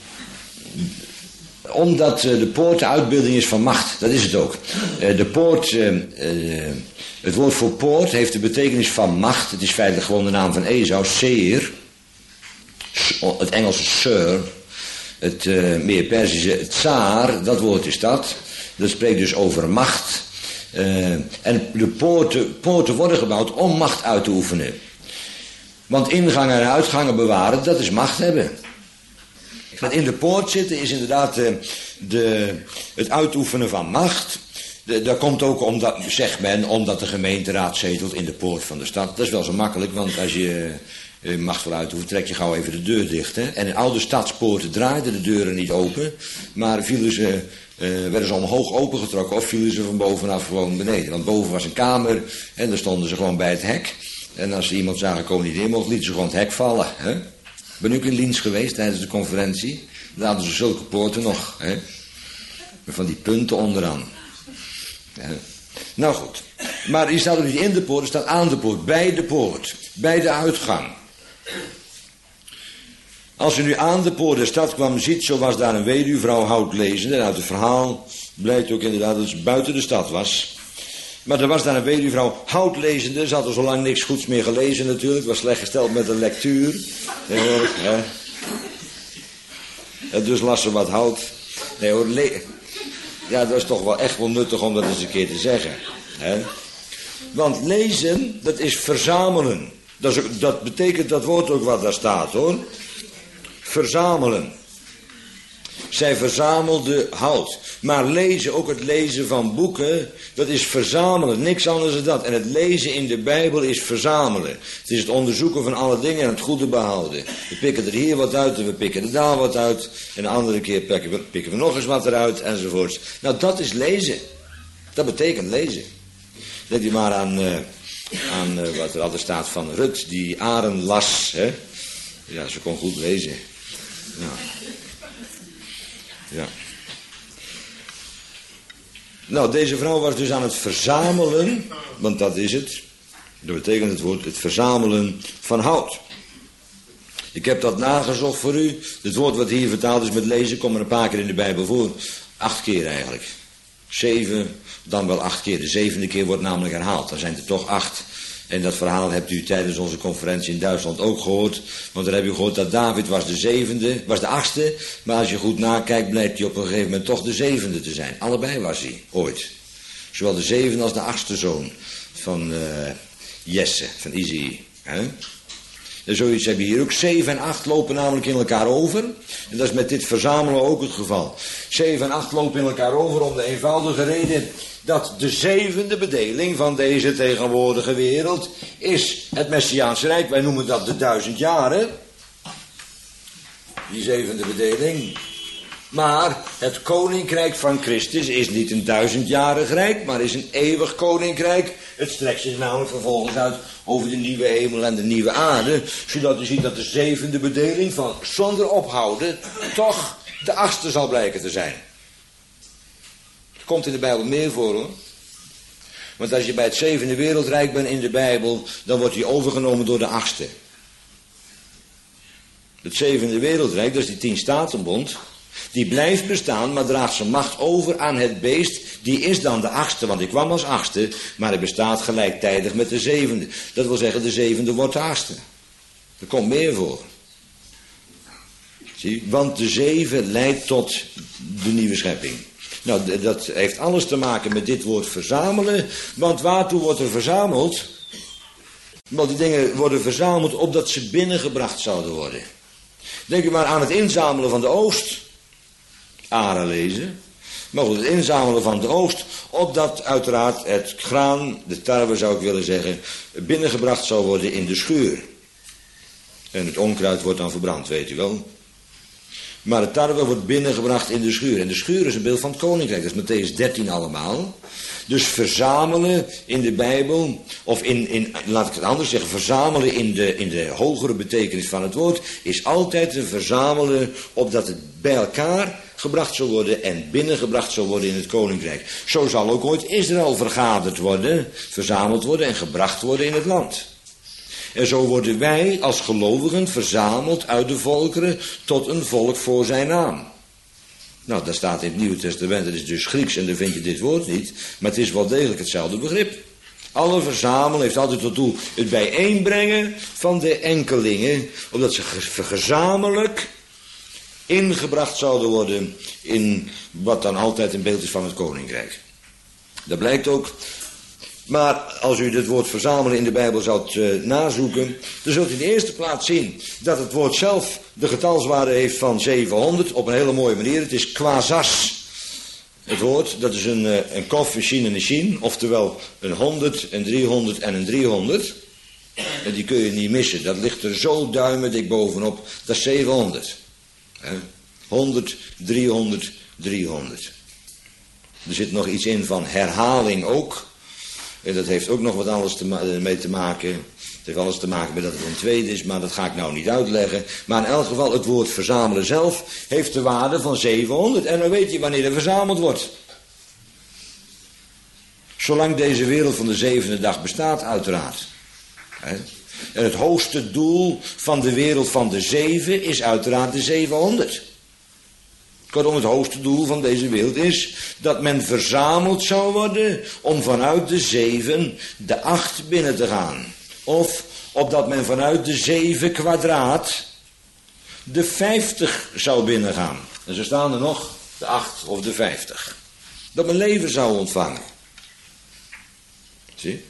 Speaker 1: Omdat de poort de uitbeelding is van macht. Dat is het ook. De poort, het woord voor poort heeft de betekenis van macht. Het is feitelijk gewoon de naam van Esau, Seir. Het Engelse sir. Het meer Perzische tsaar, dat woord is dat. Dat spreekt dus over macht. En de poorten worden gebouwd om macht uit te oefenen. Want ingangen en uitgangen bewaren, dat is macht hebben. Maar in de poort zitten is inderdaad het uitoefenen van macht. Dat komt ook omdat, zegt men, omdat de gemeenteraad zetelt in de poort van de stad. Dat is wel zo makkelijk, want als je macht wil uitoefenen, trek je gauw even de deur dicht. Hè? En in oude stadspoorten draaiden de deuren niet open, maar werden ze omhoog opengetrokken of vielen ze van bovenaf gewoon beneden. Want boven was een kamer en daar stonden ze gewoon bij het hek. En als ze iemand zagen komen die erin mocht, lieten ze gewoon het hek vallen. Hè? Ik ben ook in Liens geweest tijdens de conferentie. Daar hadden ze zulke poorten nog. Hè? Met van die punten onderaan. Ja. Nou goed. Maar die staat ook niet in de poort, die staat aan de poort. Bij de poort. Bij de uitgang. Als u nu aan de poort der stad kwam, ziet, zo was daar een weduwvrouw houtlezende. En uit het verhaal blijkt ook inderdaad dat het buiten de stad was. Maar er was daar een weduwvrouw houtlezende. Ze had er zo lang niks goeds meer gelezen natuurlijk. Was slecht gesteld met de lectuur. En dus las ze wat hout. Nee hoor, ja, dat is toch wel echt wel nuttig om dat eens een keer te zeggen. Hè? Want lezen, dat is verzamelen. Dat betekent dat woord ook wat daar staat hoor. Verzamelen. Zij verzamelde hout. Maar lezen, ook het lezen van boeken, dat is verzamelen. Niks anders dan dat. En het lezen in de Bijbel is verzamelen. Het is het onderzoeken van alle dingen en het goede behouden. We pikken er hier wat uit en we pikken er daar wat uit. En de andere keer pikken we nog eens wat eruit enzovoorts. Nou, dat is lezen. Dat betekent lezen. Let u maar aan wat er altijd staat van Rut, die Aren las. Hè? Ja, ze kon goed lezen. Ja. Nou, deze vrouw was dus aan het verzamelen, want dat is het. Dat betekent het woord, het verzamelen van hout. Ik heb dat nagezocht voor u. Het woord wat hier vertaald is met lezen komt er een paar keer in de Bijbel voor. 8 keer eigenlijk. 7, dan wel 8 keer. De 7e keer wordt namelijk herhaald. Dan zijn er toch 8. En dat verhaal hebt u tijdens onze conferentie in Duitsland ook gehoord. Want dan heb u gehoord dat David was de 8e. Maar als je goed nakijkt blijkt hij op een gegeven moment toch de 7e te zijn. Allebei was hij, ooit. Zowel de 7e als de 8e zoon van Jesse, van Izei. En zoiets heb je hier ook. 7 en 8 lopen namelijk in elkaar over. En dat is met dit verzamelen ook het geval. 7 en 8 lopen in elkaar over om de eenvoudige reden dat de 7e bedeling van deze tegenwoordige wereld is het Messiaanse Rijk. Wij noemen dat de 1000 jaren. Die 7e bedeling. Maar het koninkrijk van Christus is niet een 1000-jarig rijk, maar is een eeuwig koninkrijk. Het strekt zich namelijk vervolgens uit over de nieuwe hemel en de nieuwe aarde. Zodat u ziet dat de 7e bedeling van zonder ophouden toch de 8e zal blijken te zijn. Het komt in de Bijbel meer voor, hoor. Want als je bij het 7e wereldrijk bent in de Bijbel, dan wordt die overgenomen door de 8e. Het 7e wereldrijk, dat is die 10 statenbond, die blijft bestaan, maar draagt zijn macht over aan het beest. Die is dan de 8e, want ik kwam als 8e, maar hij bestaat gelijktijdig met de 7e. Dat wil zeggen, de 7e wordt de 8e. Er komt meer voor. Zie, want de 7 leidt tot de nieuwe schepping. Nou, dat heeft alles te maken met dit woord verzamelen. Want waartoe wordt er verzameld? Want die dingen worden verzameld opdat ze binnengebracht zouden worden. Denk u maar aan het inzamelen van de oogst. Aren lezen. Maar goed, het inzamelen van de oogst, opdat uiteraard het graan, de tarwe zou ik willen zeggen, binnengebracht zou worden in de schuur. En het onkruid wordt dan verbrand, weet u wel. Maar het tarwe wordt binnengebracht in de schuur. En de schuur is een beeld van het koninkrijk. Dat is Mattheüs 13 allemaal. Dus verzamelen in de Bijbel, of laat ik het anders zeggen, verzamelen in de hogere betekenis van het woord, is altijd een verzamelen opdat het bij elkaar gebracht zal worden en binnengebracht zal worden in het koninkrijk. Zo zal ook ooit Israël vergaderd worden, verzameld worden en gebracht worden in het land. En zo worden wij als gelovigen verzameld uit de volkeren tot een volk voor zijn naam. Nou, dat staat in het Nieuwe Testament, dat is dus Grieks en dan vind je dit woord niet, maar het is wel degelijk hetzelfde begrip. Alle verzamelen heeft altijd tot doel het bijeenbrengen van de enkelingen, opdat ze gezamenlijk ingebracht zouden worden in wat dan altijd een beeld is van het koninkrijk. Dat blijkt ook. Maar als u het woord verzamelen in de Bijbel zou nazoeken, dan zult u in de eerste plaats zien dat het woord zelf de getalswaarde heeft van 700 op een hele mooie manier. Het is kwazas. Het woord, dat is een kof, een shin en een shin, oftewel een 100, een 300 en een 300. En die kun je niet missen, dat ligt er zo duimendik bovenop, dat is 700. 100, 300, 300. Er zit nog iets in van herhaling ook. En dat heeft ook nog wat alles mee te maken. Het heeft alles te maken met dat het een tweede is, maar dat ga ik nou niet uitleggen. Maar in elk geval, het woord verzamelen zelf heeft de waarde van 700. En dan weet je wanneer er verzameld wordt. Zolang deze wereld van de 7e dag bestaat, uiteraard. En het hoogste doel van de wereld van de 7 is uiteraard de 700. Kortom, het hoogste doel van deze wereld is dat men verzameld zou worden om vanuit de 7 de 8 binnen te gaan. Of opdat men vanuit de 7 kwadraat de 50 zou binnengaan. En zo staan er nog de 8 of de 50. Dat men leven zou ontvangen. Zie?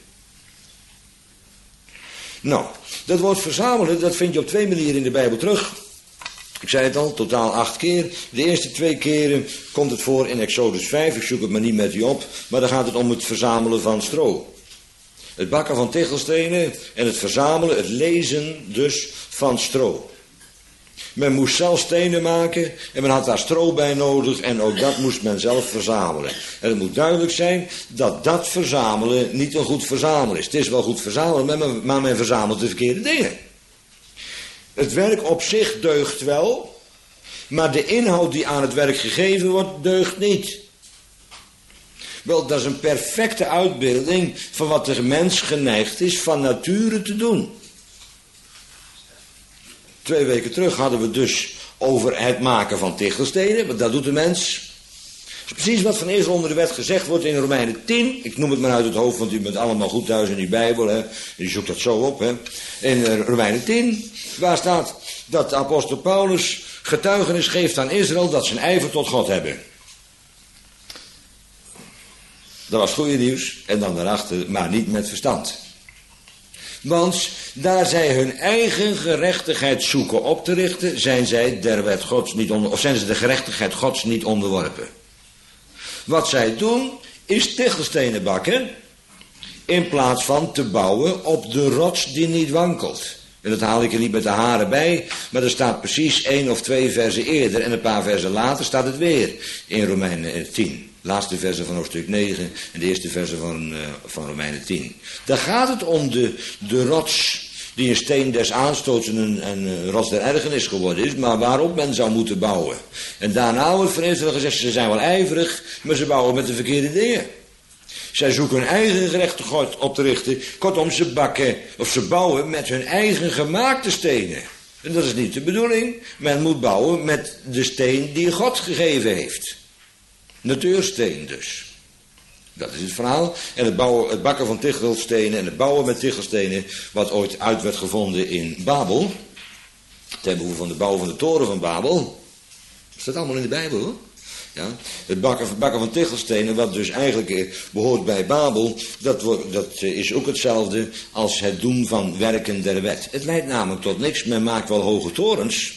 Speaker 1: Nou, dat woord verzamelen, dat vind je op 2 manieren in de Bijbel terug. Ik zei het al, totaal 8 keer. De eerste 2 keren komt het voor in Exodus 5. Ik zoek het maar niet met u op. Maar dan gaat het om het verzamelen van stro. Het bakken van tichelstenen en het verzamelen, het lezen dus van stro. Men moest zelf stenen maken en men had daar stro bij nodig en ook dat moest men zelf verzamelen. En het moet duidelijk zijn dat dat verzamelen niet een goed verzamelen is. Het is wel goed verzamelen, maar men verzamelt de verkeerde dingen. Het werk op zich deugt wel, maar de inhoud die aan het werk gegeven wordt, deugt niet. Wel, dat is een perfecte uitbeelding van wat de mens geneigd is van nature te doen. 2 weken terug hadden we dus over het maken van tichelstenen, want dat doet de mens. Dat is precies wat van eerst onder de wet gezegd wordt in Romeinen 10. Ik noem het maar uit het hoofd, want u bent allemaal goed thuis in uw Bijbel. Hè. U zoekt dat zo op. Hè. In Romeinen 10, waar staat dat de apostel Paulus getuigenis geeft aan Israël dat ze een ijver tot God hebben. Dat was goede nieuws. En dan daarachter, maar niet met verstand. Want daar zij hun eigen gerechtigheid zoeken op te richten, zijn zij der wet Gods niet of zijn ze de gerechtigheid Gods niet onderworpen. Wat zij doen is tichelstenen bakken in plaats van te bouwen op de rots die niet wankelt. En dat haal ik er niet met de haren bij, maar er staat precies 1 of 2 versen eerder en een paar versen later staat het weer in Romeinen 10. Laatste versen van hoofdstuk 9 en de eerste versen van Romeinen 10. Daar gaat het om de rots die een steen des aanstoots en een rots der ergernis geworden is, maar waarop men zou moeten bouwen. En daarna wordt van Israël gezegd, ze zijn wel ijverig, maar ze bouwen met de verkeerde dingen. Zij zoeken hun eigen gerechtigheid op te richten. Kortom, ze bouwen met hun eigen gemaakte stenen. En dat is niet de bedoeling. Men moet bouwen met de steen die God gegeven heeft. Natuursteen dus. Dat is het verhaal. En het bakken van tichelstenen en het bouwen met tichelstenen, wat ooit uit werd gevonden in Babel. Ten behoeve van de bouw van de toren van Babel. Dat staat allemaal in de Bijbel hoor. Ja, het bakken van tichelstenen, wat dus eigenlijk behoort bij Babel, dat is ook hetzelfde als het doen van werken der wet. Het leidt namelijk tot niks. Men maakt wel hoge torens.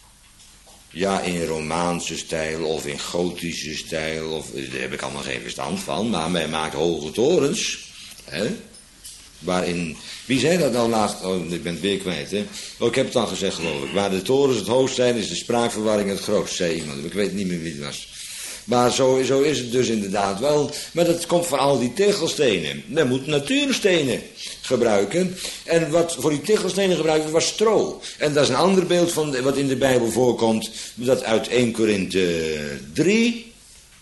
Speaker 1: Ja, in Romaanse stijl of in gotische stijl, daar heb ik allemaal geen verstand van, maar men maakt hoge torens. Hè? Waarin, wie zei dat nou laatst? Oh, ik ben het weer kwijt, hè? Oh, ik heb het al gezegd, geloof ik. Waar de torens het hoogst zijn, is de spraakverwarring het grootst, zei iemand. Ik weet niet meer wie het was. Maar zo is het dus inderdaad wel. Maar dat komt van al die tichelstenen. Men moet natuurstenen gebruiken. En wat voor die tichelstenen gebruikt was stro. En dat is een ander beeld van wat in de Bijbel voorkomt. Dat uit 1 Korinthe 3.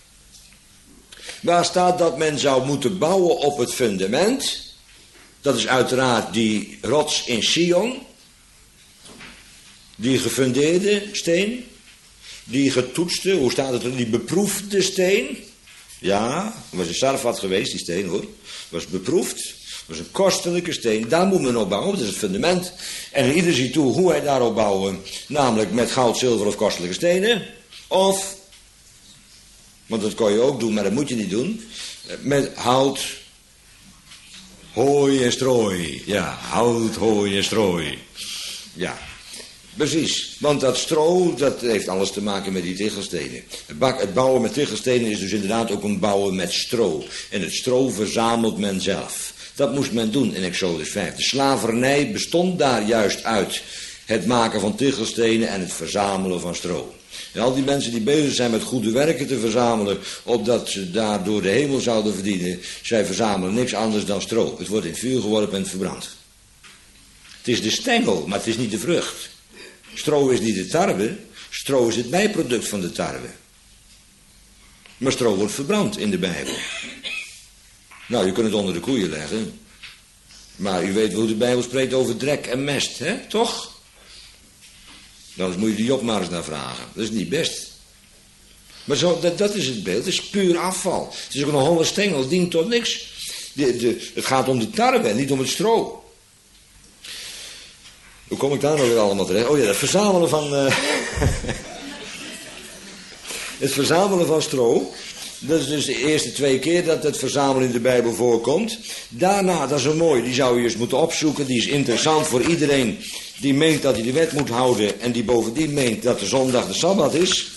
Speaker 1: Waar staat dat men zou moeten bouwen op het fundament. Dat is uiteraard die rots in Sion. Die gefundeerde steen. Die getoetste, hoe staat het er, die beproefde steen. Ja, was in Sarfat geweest, die steen hoor. Was beproefd, was een kostelijke steen. Daar moet men op bouwen, dat is het fundament. En ieder ziet toe hoe hij daarop bouwen. Namelijk met goud, zilver of kostelijke stenen. Of, want dat kon je ook doen, maar dat moet je niet doen. Met hout, hooi en strooi. Ja, hout, hooi en strooi. Ja. Precies, want dat stro, dat heeft alles te maken met die tichelstenen. Het bouwen met tichelstenen is dus inderdaad ook een bouwen met stro. En het stro verzamelt men zelf. Dat moest men doen in Exodus 5. De slavernij bestond daar juist uit het maken van tichelstenen en het verzamelen van stro. En al die mensen die bezig zijn met goede werken te verzamelen, opdat ze daardoor de hemel zouden verdienen, zij verzamelen niks anders dan stro. Het wordt in het vuur geworpen en verbrand. Het is de stengel, maar het is niet de vrucht. Stro is niet de tarwe, stro is het bijproduct van de tarwe. Maar stro wordt verbrand in de Bijbel. Nou, u kunt het onder de koeien leggen. Maar u weet hoe de Bijbel spreekt over drek en mest, hè? Toch? Dan moet je de Job maar eens naar vragen. Dat is niet best. Maar zo, dat is het beeld, het is puur afval. Het is ook een holle stengel, het dient tot niks. Het gaat om de tarwe, niet om het stro. Hoe kom ik daar nou weer allemaal terecht? Oh ja, het verzamelen van... het verzamelen van stro. Dat is dus de eerste 2 keer dat het verzamelen in de Bijbel voorkomt. Daarna, dat is een mooi, die zou je eens moeten opzoeken. Die is interessant voor iedereen die meent dat hij de wet moet houden en die bovendien meent dat de zondag de Sabbat is.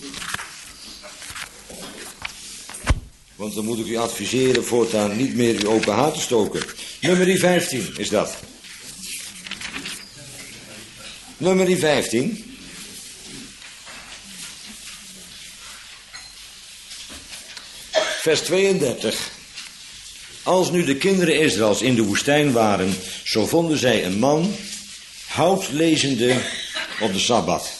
Speaker 1: Want dan moet ik u adviseren voortaan niet meer uw open haat te stoken. Nummer 15 is dat. Nummer 15. Vers 32. Als nu de kinderen Israëls in de woestijn waren, zo vonden zij een man, hout lezende op de Sabbat.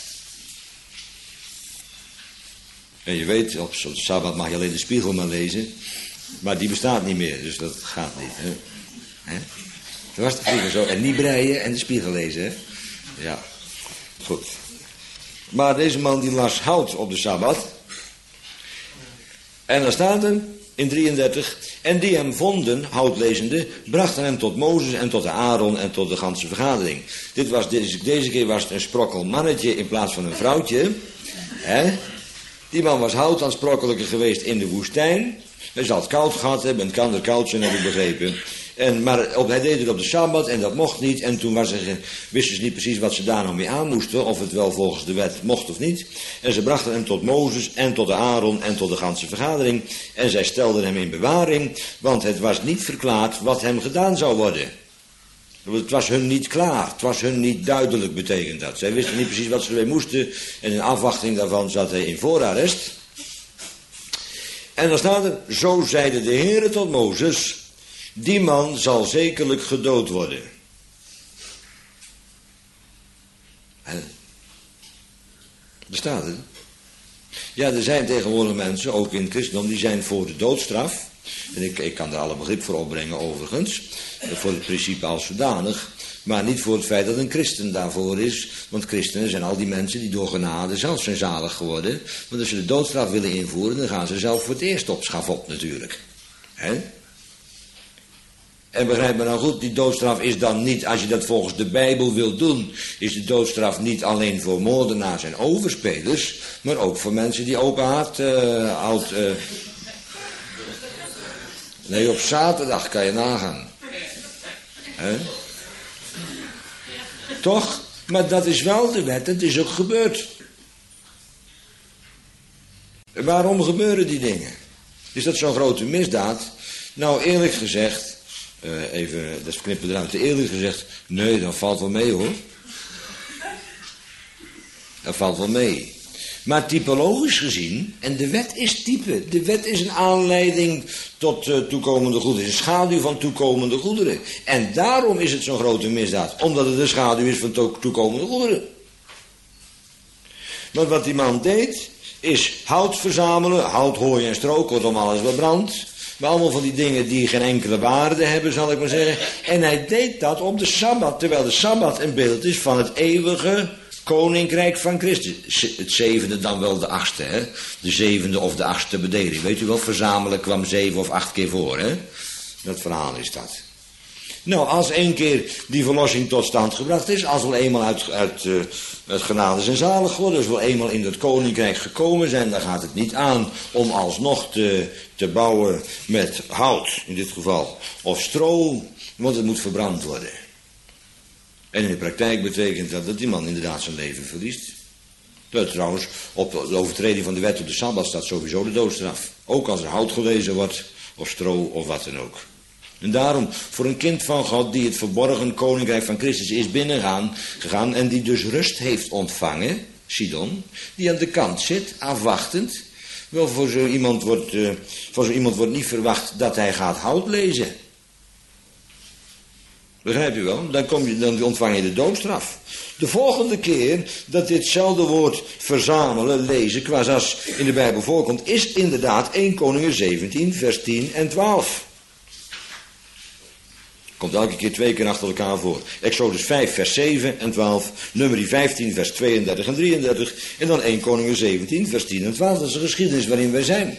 Speaker 1: En je weet, op de Sabbat mag je alleen de spiegel maar lezen, maar die bestaat niet meer, dus dat gaat niet. Hè? Dat was het vroeger zo. En niet breien en de spiegel lezen, hè? Ja, goed. Maar deze man die las hout op de Sabbat. En dan staat er in 33, en die hem vonden, houtlezende, brachten hem tot Mozes en tot de Aaron en tot de ganse vergadering. Deze keer was het een sprokkel mannetje in plaats van een vrouwtje. Hè? Die man was houtaansprokkelijker geweest in de woestijn. Hij zal het koud gehad hebben, het kan er koud zijn, heb ik begrepen. Maar hij deed het op de Sabbat en dat mocht niet. En toen wisten ze niet precies wat ze daar nou mee aan moesten. Of het wel volgens de wet mocht of niet. En ze brachten hem tot Mozes en tot de Aaron en tot de ganse vergadering. En zij stelden hem in bewaring. Want het was niet verklaard wat hem gedaan zou worden. Het was hun niet klaar. Het was hun niet duidelijk, betekent dat. Zij wisten niet precies wat ze ermee moesten. En in afwachting daarvan zat hij in voorarrest. En dan staat er, zo zeide de Heere tot Mozes, die man zal zekerlijk gedood worden. Bestaat het? Ja, er zijn tegenwoordig mensen, ook in het christendom, die zijn voor de doodstraf. En ik kan daar alle begrip voor opbrengen overigens. Voor het principe als zodanig. Maar niet voor het feit dat een christen daarvoor is. Want christenen zijn al die mensen die door genade zelf zijn zalig geworden. Want als ze de doodstraf willen invoeren, dan gaan ze zelf voor het eerst op schafot natuurlijk. Hè? En begrijp me nou goed, die doodstraf is dan niet, als je dat volgens de Bijbel wilt doen, is de doodstraf niet alleen voor moordenaars en overspelers, maar ook voor mensen die open haat Nee, op zaterdag kan je nagaan. Hè? Toch? Maar dat is wel de wet, het is ook gebeurd. Waarom gebeuren die dingen? Is dat zo'n grote misdaad? Nou, eerlijk gezegd, dat knippen eruit, eerlijk gezegd, nee, dat valt wel mee hoor. Dat valt wel mee. Maar typologisch gezien, en de wet is type, de wet is een aanleiding tot toekomende goederen, een schaduw van toekomende goederen. En daarom is het zo'n grote misdaad, omdat het een schaduw is van toekomende goederen. Want wat die man deed, is hout verzamelen, hout, hooi en stro, kortom alles wat brandt. Maar allemaal van die dingen die geen enkele waarde hebben, zal ik maar zeggen. En hij deed dat op de Sabbat, terwijl de Sabbat een beeld is van het eeuwige Koninkrijk van Christus. Het 7e dan wel de 8e, hè. De 7e of de 8e bedeling. Weet u wel, verzamelen kwam 7 of 8 keer voor, hè. Dat verhaal is dat. Nou, als 1 keer die verlossing tot stand gebracht is, als we eenmaal uit genade zijn zalig geworden, als we eenmaal in het koninkrijk gekomen zijn, dan gaat het niet aan om alsnog te bouwen met hout, in dit geval, of stro, want het moet verbrand worden. En in de praktijk betekent dat die man inderdaad zijn leven verliest. Dat trouwens, op de overtreding van de wet op de Sabbat staat sowieso de doodstraf. Ook als er hout gelezen wordt, of stro, of wat dan ook. En daarom, voor een kind van God die het verborgen koninkrijk van Christus is binnengegaan en die dus rust heeft ontvangen, Sidon, die aan de kant zit, afwachtend. Wel, voor zo iemand wordt niet verwacht dat hij gaat hout lezen. Begrijp je wel? Dan ontvang je de doodstraf. De volgende keer dat ditzelfde woord verzamelen, lezen, qua als in de Bijbel voorkomt, is inderdaad 1 Koningen 17, vers 10 en 12. Komt elke keer 2 keer achter elkaar voor. Exodus 5, vers 7 en 12. Numeri 15, vers 32 en 33. En dan 1 Koningen 17, vers 10 en 12. Dat is de geschiedenis waarin wij zijn.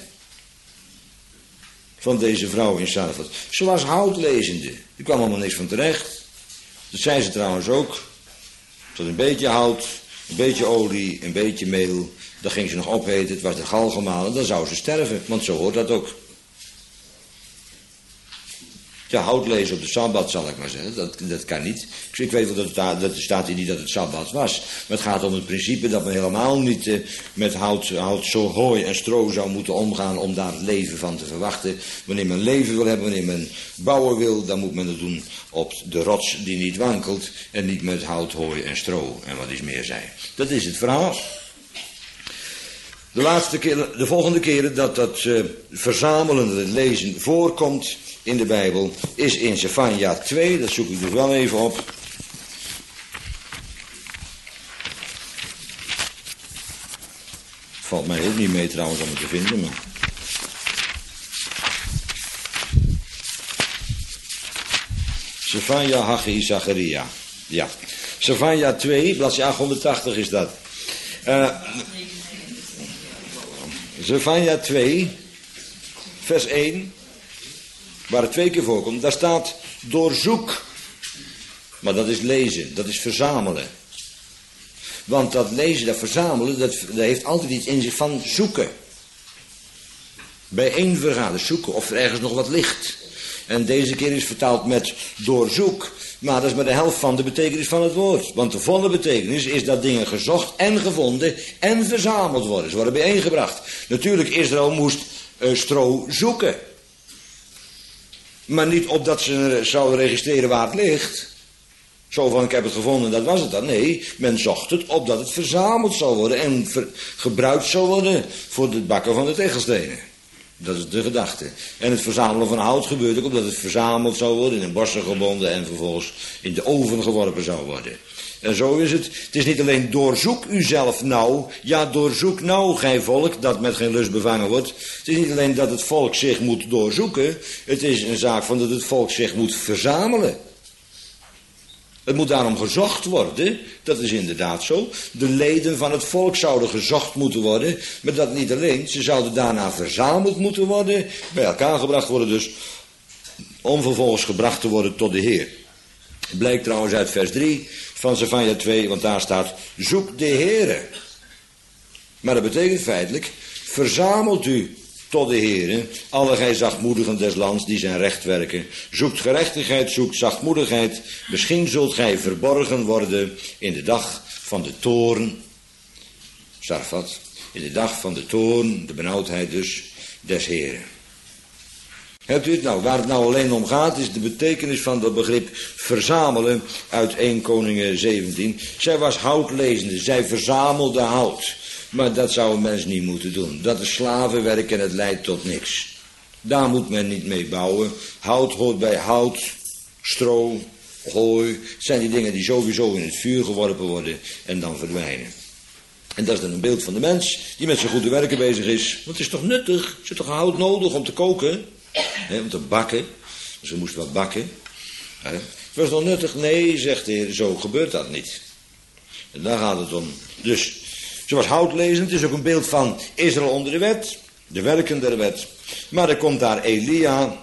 Speaker 1: Van deze vrouw in Sarfat. Ze was houtlezende. Er kwam allemaal niks van terecht. Dat zei ze trouwens ook. Tot een beetje hout. een beetje olie, een beetje meel. Dan ging ze nog opeten, het was de gal gemalen, dan zou ze sterven. Want zo hoort dat ook. Ja, hout lezen op de Sabbat zal ik maar zeggen, dat kan niet. Ik weet wel dat er staat hier niet dat het Sabbat was. Maar het gaat om het principe dat men helemaal niet met hout zo hooi en stro zou moeten omgaan om daar het leven van te verwachten. Wanneer men leven wil hebben, wanneer men bouwen wil, dan moet men het doen op de rots die niet wankelt en niet met hout, hooi en stro en wat is meer zij. Dat is het verhaal. De volgende keren dat verzamelen, het lezen voorkomt in de Bijbel, is in Zefanja 2, dat zoek ik dus wel even op. Valt mij ook niet mee trouwens om het te vinden, maar... Zefanja, Haggai, Zacharia. Ja. Zefanja 2, bladzijde 880 is dat. Zefanja 2, vers 1, waar het 2 keer voorkomt, daar staat doorzoek. Maar dat is lezen, dat is verzamelen. Want dat lezen, dat verzamelen, dat heeft altijd iets in zich van zoeken. Bijeen vergaderen, zoeken of er ergens nog wat ligt. En deze keer is vertaald met doorzoek. Maar dat is maar de helft van de betekenis van het woord. Want de volle betekenis is dat dingen gezocht en gevonden en verzameld worden. Ze worden bijeengebracht. Natuurlijk, Israël moest stro zoeken. Maar niet opdat ze zouden registreren waar het ligt. Zo van, ik heb het gevonden, dat was het dan. Nee, men zocht het opdat het verzameld zou worden en gebruikt zou worden voor het bakken van de tegelstenen. Dat is de gedachte. En het verzamelen van hout gebeurt ook omdat het verzameld zou worden, in bossen gebonden en vervolgens in de oven geworpen zou worden. En zo is het. Het is niet alleen doorzoek uzelf nou. Ja, doorzoek nou, gij volk, dat met geen lust bevangen wordt. Het is niet alleen dat het volk zich moet doorzoeken. Het is een zaak van dat het volk zich moet verzamelen. Het moet daarom gezocht worden. Dat is inderdaad zo. De leden van het volk zouden gezocht moeten worden. Maar dat niet alleen. Ze zouden daarna verzameld moeten worden. Bij elkaar gebracht worden dus. Om vervolgens gebracht te worden tot de Heer. Blijkt trouwens uit vers 3 van Zefanja 2. Want daar staat, zoek de Heere. Maar dat betekent feitelijk, verzamelt u tot de Heere, alle gij zachtmoedigen des lands die zijn recht werken. Zoekt gerechtigheid, zoekt zachtmoedigheid. Misschien zult gij verborgen worden in de dag van de toorn. Sarfat. In de dag van de toorn, de benauwdheid dus, des Heeren. Hebt u het nou? Waar het nou alleen om gaat is de betekenis van dat begrip verzamelen uit 1 Koningen 17. Zij was houtlezende, zij verzamelde hout. Maar dat zou een mens niet moeten doen. Dat is slavenwerk en het leidt tot niks. Daar moet men niet mee bouwen. Hout hoort bij hout, stro, hooi. Het zijn die dingen die sowieso in het vuur geworpen worden en dan verdwijnen. En dat is dan een beeld van de mens die met zijn goede werken bezig is. Want het is toch nuttig? Er is toch hout nodig om te koken? Om te bakken. Dus ze moest wat bakken. Het was toch nuttig? Nee, zegt de Heer, zo gebeurt dat niet. En daar gaat het om. Dus... Ze was houtlezend, het is ook een beeld van Israël onder de wet, de werken der wet. Maar er komt daar Elia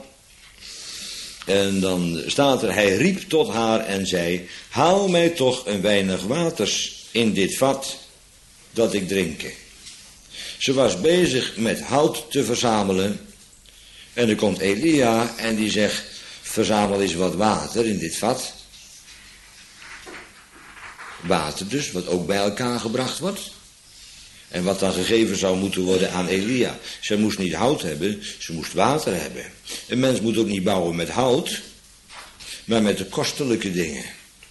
Speaker 1: en dan staat er, hij riep tot haar en zei, haal mij toch een weinig waters in dit vat dat ik drinke. Ze was bezig met hout te verzamelen en er komt Elia en die zegt, verzamel eens wat water in dit vat. Water dus, wat ook bij elkaar gebracht wordt. En wat dan gegeven zou moeten worden aan Elia. Zij moest niet hout hebben, ze moest water hebben. Een mens moet ook niet bouwen met hout, maar met de kostelijke dingen.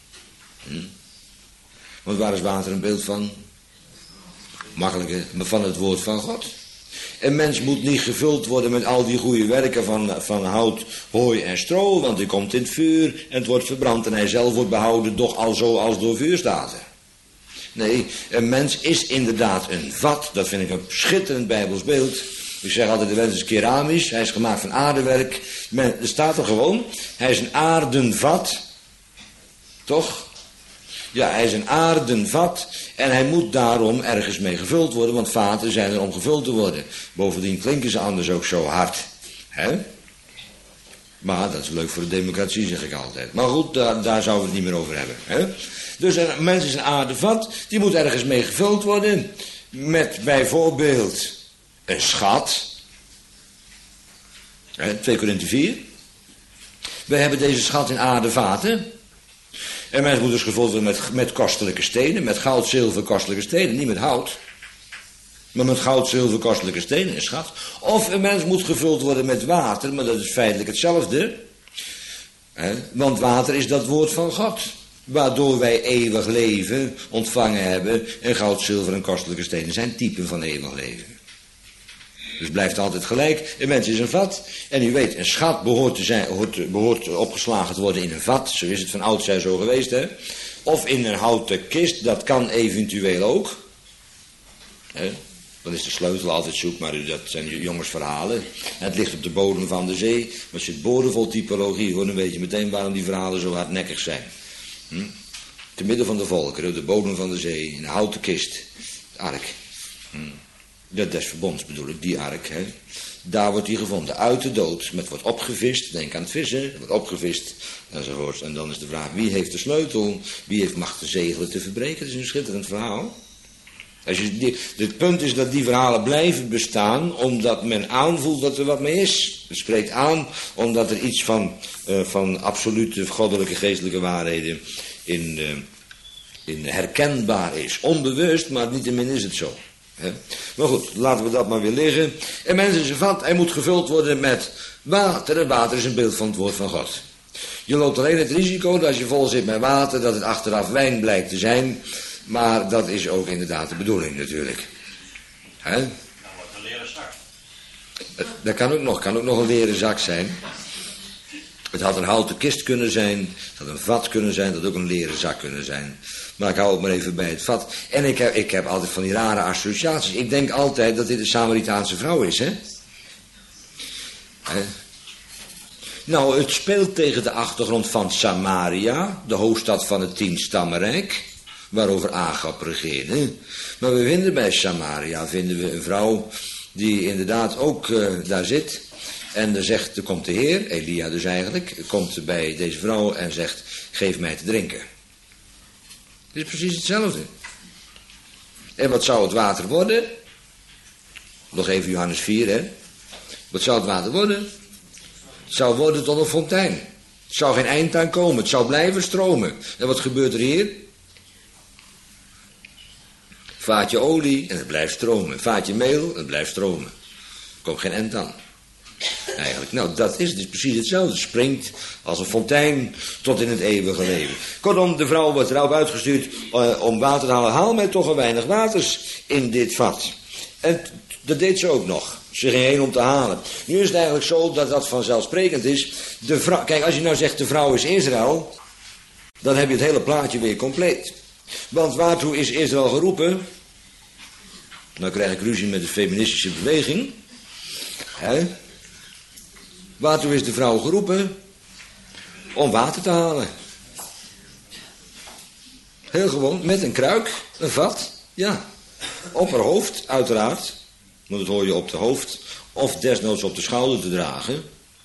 Speaker 1: Want waar is water een beeld van? Makkelijker, maar van het woord van God. Een mens moet niet gevuld worden met al die goede werken van hout, hooi en stro, want die komt in het vuur en het wordt verbrand en hij zelf wordt behouden, doch al zo als door vuur staat er. Nee, een mens is inderdaad een vat. Dat vind ik een schitterend Bijbels beeld. Ik zeg altijd, de mens is keramisch. Hij is gemaakt van aardewerk. Er staat er gewoon. Hij is een aardenvat. Toch? Ja, hij is een aardenvat. En hij moet daarom ergens mee gevuld worden. Want vaten zijn er om gevuld te worden. Bovendien klinken ze anders ook zo hard. Hè? Maar dat is leuk voor de democratie, zeg ik altijd. Maar goed, daar zouden we het niet meer over hebben. Hè? Dus een mens is een aardevat, die moet ergens mee gevuld worden. Met bijvoorbeeld een schat. 2 Korinthe 4. We hebben deze schat in aardevaten. En mens moet dus gevuld worden met kostelijke stenen. Met goud, zilver, kostelijke stenen. Niet met hout. Maar met goud, zilver, kostelijke stenen en schat. Of een mens moet gevuld worden met water. Maar dat is feitelijk hetzelfde. Want water is dat woord van God. Waardoor wij eeuwig leven ontvangen hebben. En goud, zilver en kostelijke stenen zijn typen van eeuwig leven. Dus blijft altijd gelijk. Een mens is een vat. En u weet, een schat behoort opgeslagen te worden in een vat. Zo is het van oudsher zo geweest, hè. Of in een houten kist. Dat kan eventueel ook. Dan is de sleutel altijd zoek, maar dat zijn jongensverhalen. En het ligt op de bodem van de zee. Als je het boordevol typologie hoort, dan weet je meteen waarom die verhalen zo hardnekkig zijn. Te midden van de volkeren, op de bodem van de zee, in een houten kist. De ark. Dat des verbonds bedoel ik, die ark. Hè. Daar wordt die gevonden, uit de dood. Met wordt opgevist, denk aan het vissen, wordt opgevist enzovoort. En dan is de vraag, wie heeft de sleutel? Wie heeft macht de zegelen te verbreken? Dat is een schitterend verhaal. Het punt is dat die verhalen blijven bestaan, omdat men aanvoelt dat er wat mee is. Het spreekt aan, omdat er iets van absolute goddelijke geestelijke waarheden in herkenbaar is. Onbewust, maar niettemin is het zo. Maar goed, laten we dat maar weer liggen. En mensen is een vat, hij moet gevuld worden met water. En water is een beeld van het woord van God. Je loopt alleen het risico dat als je vol zit met water, dat het achteraf wijn blijkt te zijn. Maar dat is ook inderdaad de bedoeling natuurlijk. Hè?
Speaker 3: Dan wordt een leren zak.
Speaker 1: Dat kan ook nog een leren zak zijn. Het had een houten kist kunnen zijn, het had een vat kunnen zijn, het had ook een leren zak kunnen zijn. Maar ik hou ook maar even bij het vat. En ik heb altijd van die rare associaties. Ik denk altijd dat dit een Samaritaanse vrouw is, hè? Nou, het speelt tegen de achtergrond van Samaria, de hoofdstad van het 10-stammenrijk, waarover Agab regeerde. Maar we vinden bij Samaria een vrouw die inderdaad ook daar zit. En er komt de Heer, Elia dus eigenlijk, komt bij deze vrouw en zegt, geef mij te drinken. Het is precies hetzelfde. En wat zou het water worden? Nog even Johannes 4, hè. Wat zou het water worden? Het zou worden tot een fontein. Het zou geen eind aan komen, het zou blijven stromen. En wat gebeurt er hier? Vaatje olie en het blijft stromen. Vaatje meel en het blijft stromen. Er komt geen eind aan. Eigenlijk, nou dat is dus precies hetzelfde. Het springt als een fontein tot in het eeuwige leven. Kortom, de vrouw wordt erop uitgestuurd om water te halen. Haal mij toch een weinig waters in dit vat. En dat deed ze ook nog. Ze ging heen om te halen. Nu is het eigenlijk zo dat dat vanzelfsprekend is. De vrouw, kijk, als je nou zegt de vrouw is Israël, dan heb je het hele plaatje weer compleet. Want waartoe is Israël geroepen? Nou krijg ik ruzie met de feministische beweging. Waartoe is de vrouw geroepen? Om water te halen. Heel gewoon, met een kruik, een vat, ja. Op haar hoofd, uiteraard. Want dat hoor je op de hoofd. Of desnoods op de schouder te dragen.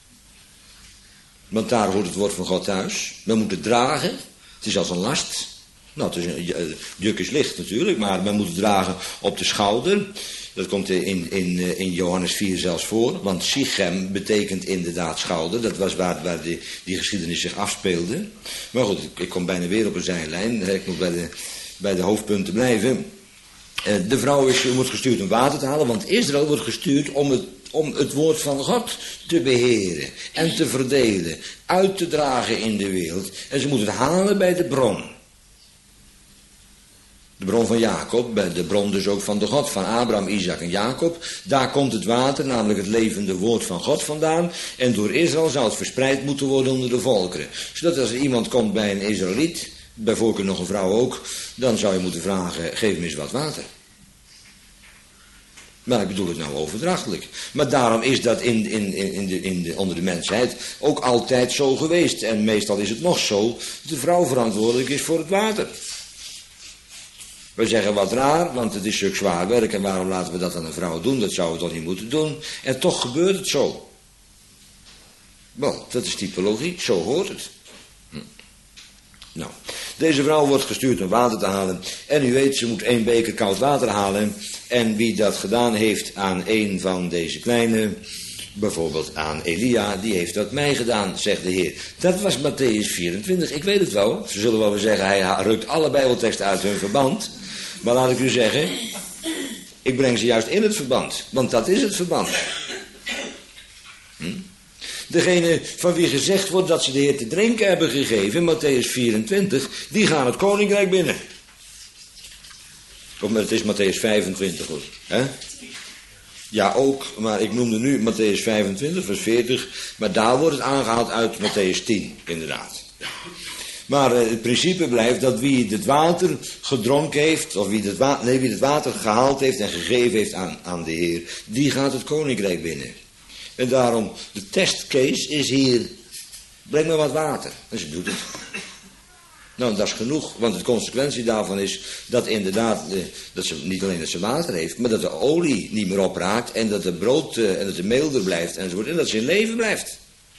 Speaker 1: Want daar hoort het woord van God thuis. Men moet het dragen. Het is als een last. Nou, het is juk is licht natuurlijk, maar men moet het dragen op de schouder. Dat komt in Johannes 4 zelfs voor. Want Sichem betekent inderdaad schouder. Dat was waar die geschiedenis zich afspeelde. Maar goed, ik kom bijna weer op een zijlijn. Ik moet bij de hoofdpunten blijven. De vrouw wordt gestuurd om water te halen. Want Israël wordt gestuurd om het woord van God te beheren. En te verdelen. Uit te dragen in de wereld. En ze moeten het halen bij de bron. De bron van Jacob, de bron dus ook van de God, van Abraham, Isaac en Jacob. Daar komt het water, namelijk het levende woord van God vandaan. En door Israël zou het verspreid moeten worden onder de volkeren. Zodat als er iemand komt bij een Israëliet, bij voorkeur nog een vrouw ook, dan zou je moeten vragen, geef me eens wat water. Maar ik bedoel het nou overdrachtelijk. Maar daarom is dat onder de mensheid ook altijd zo geweest. En meestal is het nog zo dat de vrouw verantwoordelijk is voor het water. We zeggen wat raar, want het is zulk zwaar werk en waarom laten we dat aan een vrouw doen? Dat zouden we toch niet moeten doen. En toch gebeurt het zo. Wel, dat is typologie, zo hoort het. Nou, deze vrouw wordt gestuurd om water te halen. En u weet, ze moet 1 beker koud water halen. En wie dat gedaan heeft aan een van deze kleine, bijvoorbeeld aan Elia, die heeft dat mij gedaan, zegt de Heer. Dat was Mattheüs 24, ik weet het wel. Ze zullen wel weer zeggen, hij rukt alle Bijbelteksten uit hun verband. Maar laat ik u zeggen, ik breng ze juist in het verband. Want dat is het verband. Degene van wie gezegd wordt dat ze de Heer te drinken hebben gegeven, Mattheüs 24, die gaan het koninkrijk binnen. Of het is Mattheüs 25 hoor. Hè? Ja ook, maar ik noemde nu Mattheüs 25 vers 40, maar daar wordt het aangehaald uit Mattheüs 10, inderdaad. Maar het principe blijft dat wie het water gedronken heeft, of wie het water gehaald heeft en gegeven heeft aan de Heer, die gaat het koninkrijk binnen. En daarom, de testcase is hier, breng me wat water. En ze doet het. Nou, dat is genoeg, want de consequentie daarvan is dat inderdaad, dat ze niet alleen dat ze water heeft, maar dat de olie niet meer opraakt en dat de brood en dat de meel er blijft enzovoort. En dat ze in leven blijft.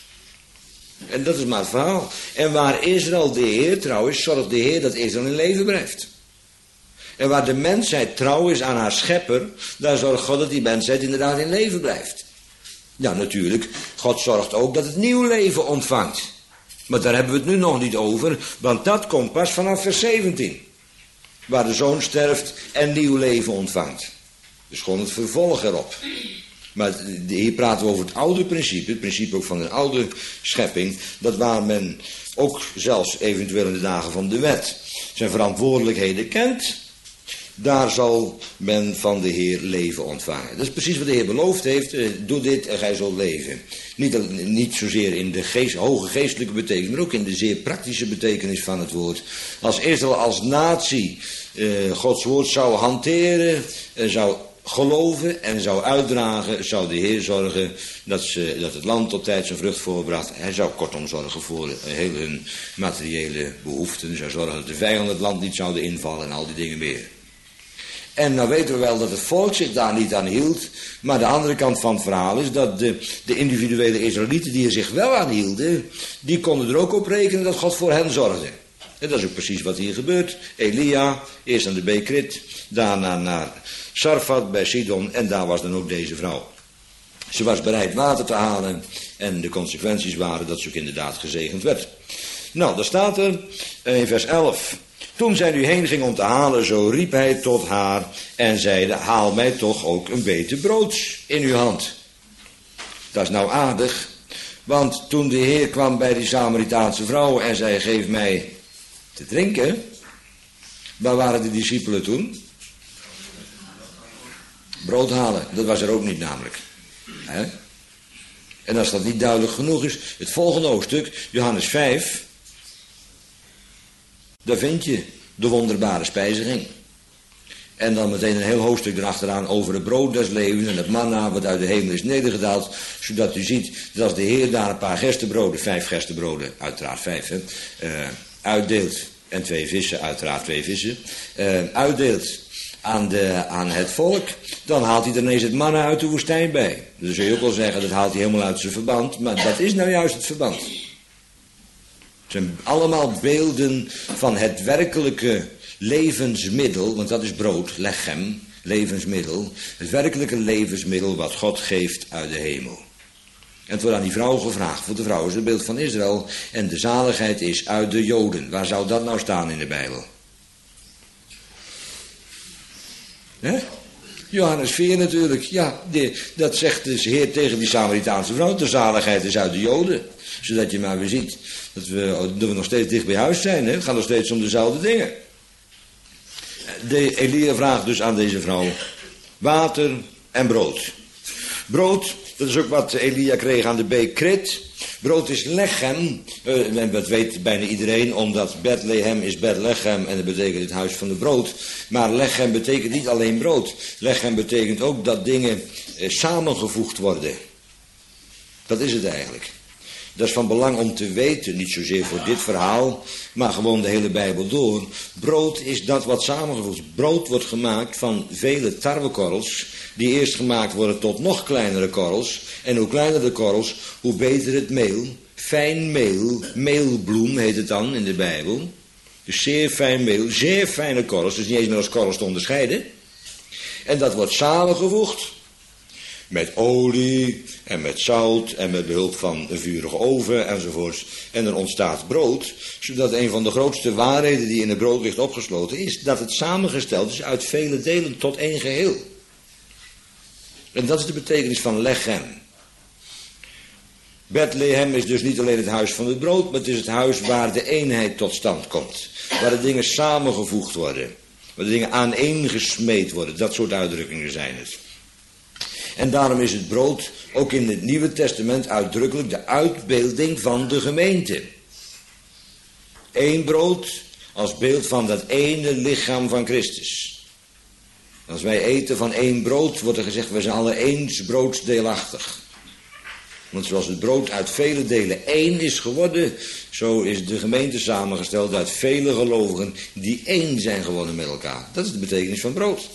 Speaker 1: En dat is maar het verhaal. En waar Israël de Heer trouw is, zorgt de Heer dat Israël in leven blijft. En waar de mensheid trouw is aan haar schepper, daar zorgt God dat die mensheid inderdaad in leven blijft. Ja, natuurlijk, God zorgt ook dat het nieuw leven ontvangt. Maar daar hebben we het nu nog niet over, want dat komt pas vanaf vers 17. Waar de zoon sterft en nieuw leven ontvangt. Dus gewoon het vervolg erop. Maar hier praten we over het oude principe, het principe ook van de oude schepping, dat waar men ook zelfs eventueel in de dagen van de wet zijn verantwoordelijkheden kent, daar zal men van de Heer leven ontvangen. Dat is precies wat de Heer beloofd heeft, doe dit en gij zult leven. Niet zozeer in de hoge geestelijke betekenis, maar ook in de zeer praktische betekenis van het woord. Als Israël als natie Gods woord zou hanteren, zou geloven en zou uitdragen, zou de Heer zorgen dat het land op tijd zijn vrucht voorbracht. Hij zou kortom zorgen voor heel hun materiële behoeften. Hij zou zorgen dat de vijanden het land niet zouden invallen en al die dingen meer. En nou weten we wel dat het volk zich daar niet aan hield. Maar de andere kant van het verhaal is dat de individuele Israëlieten die er zich wel aan hielden, die konden er ook op rekenen dat God voor hen zorgde. En dat is ook precies wat hier gebeurt. Elia, eerst aan de beek Krit, daarna naar Sarfat bij Sidon en daar was dan ook deze vrouw. Ze was bereid water te halen en de consequenties waren dat ze ook inderdaad gezegend werd. Nou, daar staat er in vers 11. Toen zij nu heen ging om te halen, zo riep hij tot haar en zeide, haal mij toch ook een beetje brood in uw hand. Dat is nou aardig, want toen de Heer kwam bij die Samaritaanse vrouw en zei, geef mij te drinken, waar waren de discipelen toen? Brood halen, dat was er ook niet namelijk. He? En als dat niet duidelijk genoeg is, het volgende hoofdstuk, Johannes 5... daar vind je de wonderbare spijziging. En dan meteen een heel hoofdstuk erachteraan over het brood des levens en het manna wat uit de hemel is nedergedaald. Zodat u ziet dat als de Heer daar een paar gerstebroden, 5 gerstebroden, uiteraard 5, uitdeelt. En 2 vissen, uiteraard 2 vissen. Uitdeelt aan het volk. Dan haalt hij er ineens het manna uit de woestijn bij. Dus zul je ook wel zeggen, dat haalt hij helemaal uit zijn verband. Maar dat is nou juist het verband. Het zijn allemaal beelden van het werkelijke levensmiddel, want dat is brood, lechem, levensmiddel. Het werkelijke levensmiddel wat God geeft uit de hemel. En het wordt aan die vrouw gevraagd, voor de vrouw is het beeld van Israël en de zaligheid is uit de Joden. Waar zou dat nou staan in de Bijbel? Hè? Johannes 4 natuurlijk, ja, dat zegt de Heer tegen die Samaritaanse vrouw, de zaligheid is uit de Joden. Zodat je maar weer ziet dat we nog steeds dicht bij huis zijn. Hè? Het gaat nog steeds om dezelfde dingen. De Elia vraagt dus aan deze vrouw water en brood. Brood, dat is ook wat Elia kreeg aan de beek Krit. Brood is lechem. En dat weet bijna iedereen, omdat Bethlehem is Bethlehem en dat betekent het huis van de brood. Maar lechem betekent niet alleen brood. Lechem betekent ook dat dingen samengevoegd worden. Dat is het eigenlijk. Dat is van belang om te weten, niet zozeer voor dit verhaal, maar gewoon de hele Bijbel door. Brood is dat wat samengevoegd is. Brood wordt gemaakt van vele tarwekorrels, die eerst gemaakt worden tot nog kleinere korrels. En hoe kleiner de korrels, hoe beter het meel. Fijn meel, meelbloem heet het dan in de Bijbel. Dus zeer fijn meel, zeer fijne korrels, dus niet eens meer als korrels te onderscheiden. En dat wordt samengevoegd met olie en met zout en met behulp van een vurige oven enzovoorts. En er ontstaat brood, zodat een van de grootste waarheden die in het brood ligt opgesloten is dat het samengesteld is uit vele delen tot één geheel. En dat is de betekenis van lechem. Bethlehem is dus niet alleen het huis van het brood, maar het is het huis waar de eenheid tot stand komt. Waar de dingen samengevoegd worden. Waar de dingen aaneengesmeed worden. Dat soort uitdrukkingen zijn het. En daarom is het brood ook in het Nieuwe Testament uitdrukkelijk de uitbeelding van de gemeente. Eén brood als beeld van dat ene lichaam van Christus. Als wij eten van één brood, wordt er gezegd, we zijn alle eens broodsdeelachtig. Want zoals het brood uit vele delen één is geworden, zo is de gemeente samengesteld uit vele gelovigen die één zijn geworden met elkaar. Dat is de betekenis van brood.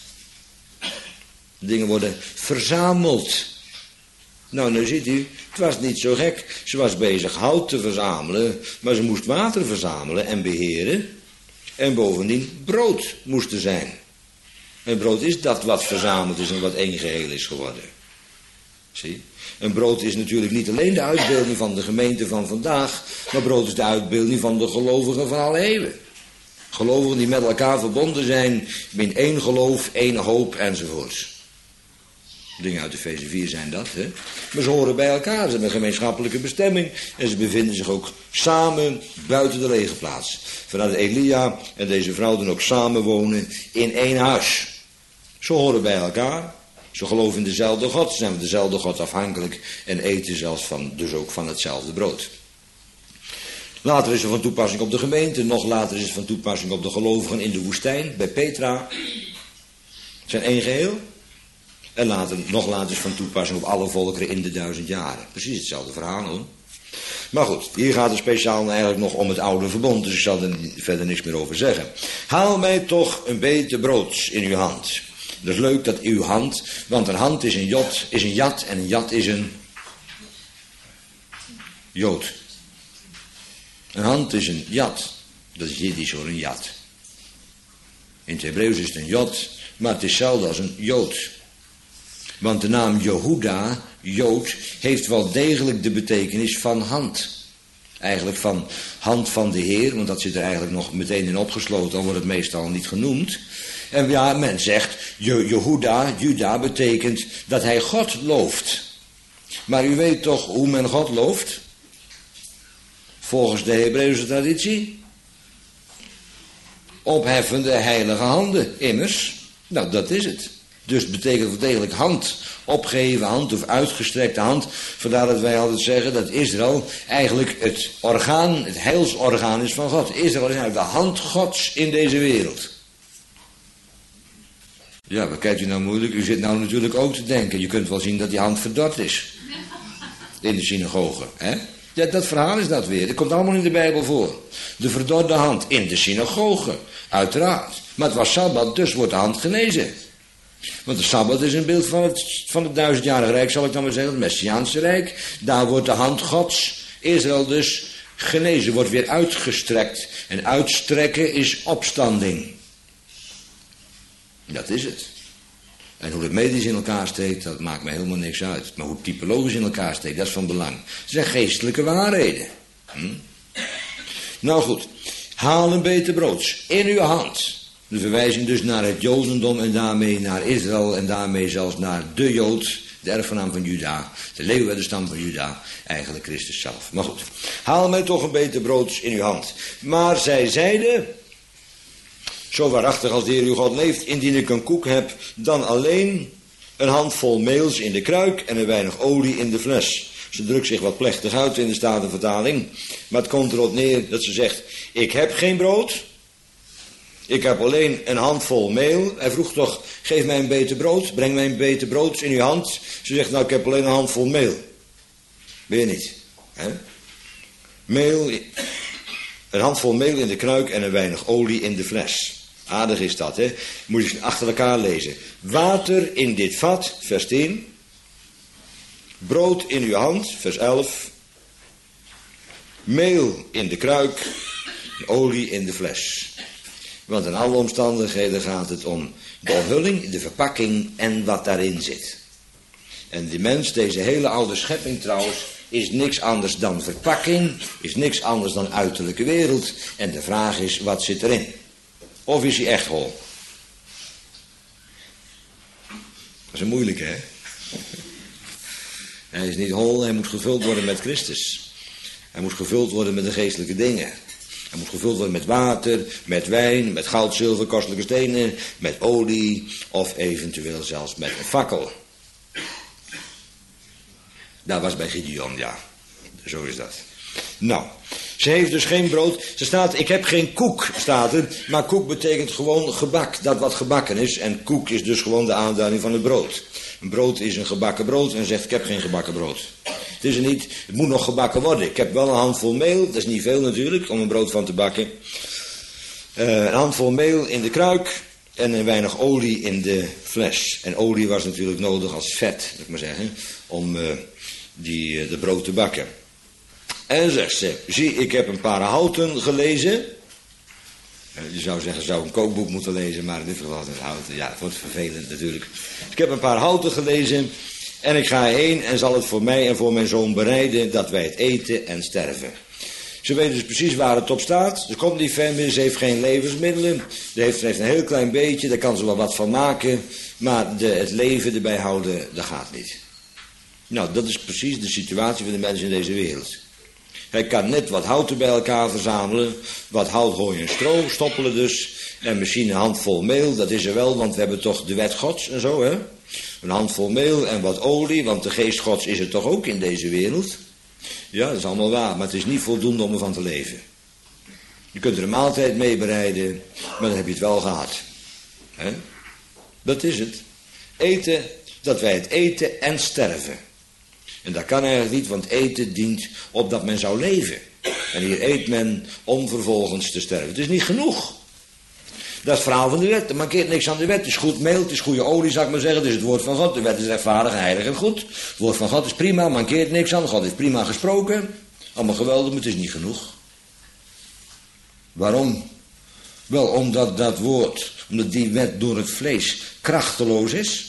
Speaker 1: Dingen worden verzameld. Nou, nu ziet u, het was niet zo gek. Ze was bezig hout te verzamelen, maar ze moest water verzamelen en beheren. En bovendien brood moest er zijn. En brood is dat wat verzameld is en wat één geheel is geworden. Zie? En brood is natuurlijk niet alleen de uitbeelding van de gemeente van vandaag, maar brood is de uitbeelding van de gelovigen van alle eeuwen. Gelovigen die met elkaar verbonden zijn in één geloof, één hoop enzovoorts. Dingen uit Efeze 4 zijn dat, hè. Maar ze horen bij elkaar, ze hebben een gemeenschappelijke bestemming en ze bevinden zich ook samen buiten de legerplaats. Vanuit Elia en deze vrouw dan ook samen wonen in één huis. Ze horen bij elkaar. Ze geloven in dezelfde God, ze zijn van dezelfde God afhankelijk en eten zelfs dus ook van hetzelfde brood. Later is het van toepassing op de gemeente, nog later is het van toepassing op de gelovigen in de woestijn, bij Petra. Het zijn één geheel. En nog later is het van toepassing op alle volkeren in de 1000 jaren. Precies hetzelfde verhaal hoor. Maar goed, hier gaat het speciaal eigenlijk nog om het oude verbond, dus ik zal er verder niks meer over zeggen. Haal mij toch een beetje brood in uw hand. Dat is leuk dat uw hand, want een hand is een jat en een jat is een jood. Een hand is een jat, dat is Jiddisch hoor, een jat. In het Hebreeuws is het een jot, maar het is hetzelfde als een jood. Want de naam Jehuda, Jood, heeft wel degelijk de betekenis van hand. Eigenlijk van hand van de Heer, want dat zit er eigenlijk nog meteen in opgesloten, dan wordt het meestal niet genoemd. En ja, men zegt, Jehuda, Juda, betekent dat hij God looft. Maar u weet toch hoe men God looft? Volgens de Hebreeuwse traditie? Opheffende heilige handen, immers. Nou, dat is het. Dus het betekent wel degelijk hand, opgeheven hand of uitgestrekte hand. Vandaar dat wij altijd zeggen dat Israël eigenlijk het orgaan, het heilsorgaan is van God. Israël is eigenlijk de hand Gods in deze wereld. Ja, wat kijkt u nou moeilijk? U zit nou natuurlijk ook te denken. Je kunt wel zien dat die hand verdord is. In de synagoge, hè? Ja, dat verhaal is dat weer. Het komt allemaal in de Bijbel voor. De verdorde hand in de synagoge, uiteraard. Maar het was Sabbat, dus wordt de hand genezen. Want de Sabbat is een beeld van het 1000-jarige rijk, zal ik dan maar zeggen, het Messiaanse rijk. Daar wordt de hand Gods, Israël dus, genezen, wordt weer uitgestrekt. En uitstrekken is opstanding. Dat is het. En hoe het medisch in elkaar steekt, dat maakt me helemaal niks uit. Maar hoe het typologisch in elkaar steekt, dat is van belang. Het zijn geestelijke waarheden. Nou goed, haal een beetje broods in uw hand. De verwijzing dus naar het Jodendom en daarmee naar Israël en daarmee zelfs naar de Jood, de erfgenaam van Juda, de leeuw uit de stam van Juda, eigenlijk Christus zelf. Maar goed, haal mij toch een beetje broods in uw hand. Maar zij zeiden, zo waarachtig als de Heer uw God leeft, indien ik een koek heb, dan alleen een handvol meels in de kruik en een weinig olie in de fles. Ze drukt zich wat plechtig uit in de Statenvertaling, maar het komt erop neer dat ze zegt, ik heb geen brood, ik heb alleen een handvol meel. Hij vroeg toch, geef mij een beetje brood, breng mij een beetje brood in uw hand. Ze zegt, nou ik heb alleen een handvol meel. Ben je niet? Meel, een handvol meel in de kruik en een weinig olie in de fles. Aardig is dat, hè? Moet je achter elkaar lezen. Water in dit vat, vers 10. Brood in uw hand, vers 11. Meel in de kruik, olie in de fles. Want in alle omstandigheden gaat het om de omhulling, de verpakking en wat daarin zit. En die mens, deze hele oude schepping trouwens, is niks anders dan verpakking, is niks anders dan uiterlijke wereld. En de vraag is, wat zit erin? Of is hij echt hol? Dat is een moeilijke, hè? Hij is niet hol, hij moet gevuld worden met Christus. Hij moet gevuld worden met de geestelijke dingen. Hij moet gevuld worden met water, met wijn, met goud, zilver, kostelijke stenen, met olie of eventueel zelfs met een fakkel. Dat was bij Gideon, ja. Zo is dat. Nou, ze heeft dus geen brood. Ze staat, ik heb geen koek, staat er. Maar koek betekent gewoon gebak, dat wat gebakken is. En koek is dus gewoon de aanduiding van het brood. Een brood is een gebakken brood en zegt, ik heb geen gebakken brood. Het is er niet, het moet nog gebakken worden. Ik heb wel een handvol meel, dat is niet veel natuurlijk, om een brood van te bakken. Een handvol meel in de kruik en een weinig olie in de fles. En olie was natuurlijk nodig als vet, moet ik maar zeggen, om de brood te bakken. En zegt ze, zie, ik heb een paar houten gelezen. Je zou zeggen, zou een kookboek moeten lezen, maar in dit geval het houten. Ja, het wordt vervelend natuurlijk. Ik heb een paar houten gelezen en ik ga heen en zal het voor mij en voor mijn zoon bereiden dat wij het eten en sterven. Ze weet dus precies waar het op staat. Ze komt niet ver meer, ze heeft geen levensmiddelen. Ze heeft een heel klein beetje, daar kan ze wel wat van maken. Maar het leven erbij houden, dat gaat niet. Nou, dat is precies de situatie van de mensen in deze wereld. Hij kan net wat houten bij elkaar verzamelen, wat hout, hooi en stro, stoppelen dus. En misschien een handvol meel, dat is er wel, want we hebben toch de wet Gods en zo, hè. Een handvol meel en wat olie, want de geest Gods is er toch ook in deze wereld. Ja, dat is allemaal waar, maar het is niet voldoende om ervan te leven. Je kunt er een maaltijd mee bereiden, maar dan heb je het wel gehad. Hè? Dat is het. Eten, dat wij het eten en sterven. En dat kan eigenlijk niet, want eten dient opdat men zou leven. En hier eet men om vervolgens te sterven. Het is niet genoeg. Dat is het verhaal van de wet. Er mankeert niks aan de wet. Het is goed meel, het is goede olie, zou ik maar zeggen. Het is het woord van God. De wet is rechtvaardig, heilig en goed. Het woord van God is prima, mankeert niks aan. God heeft prima gesproken. Allemaal geweldig, maar het is niet genoeg. Waarom? Wel, omdat dat woord, omdat die wet door het vlees krachteloos is.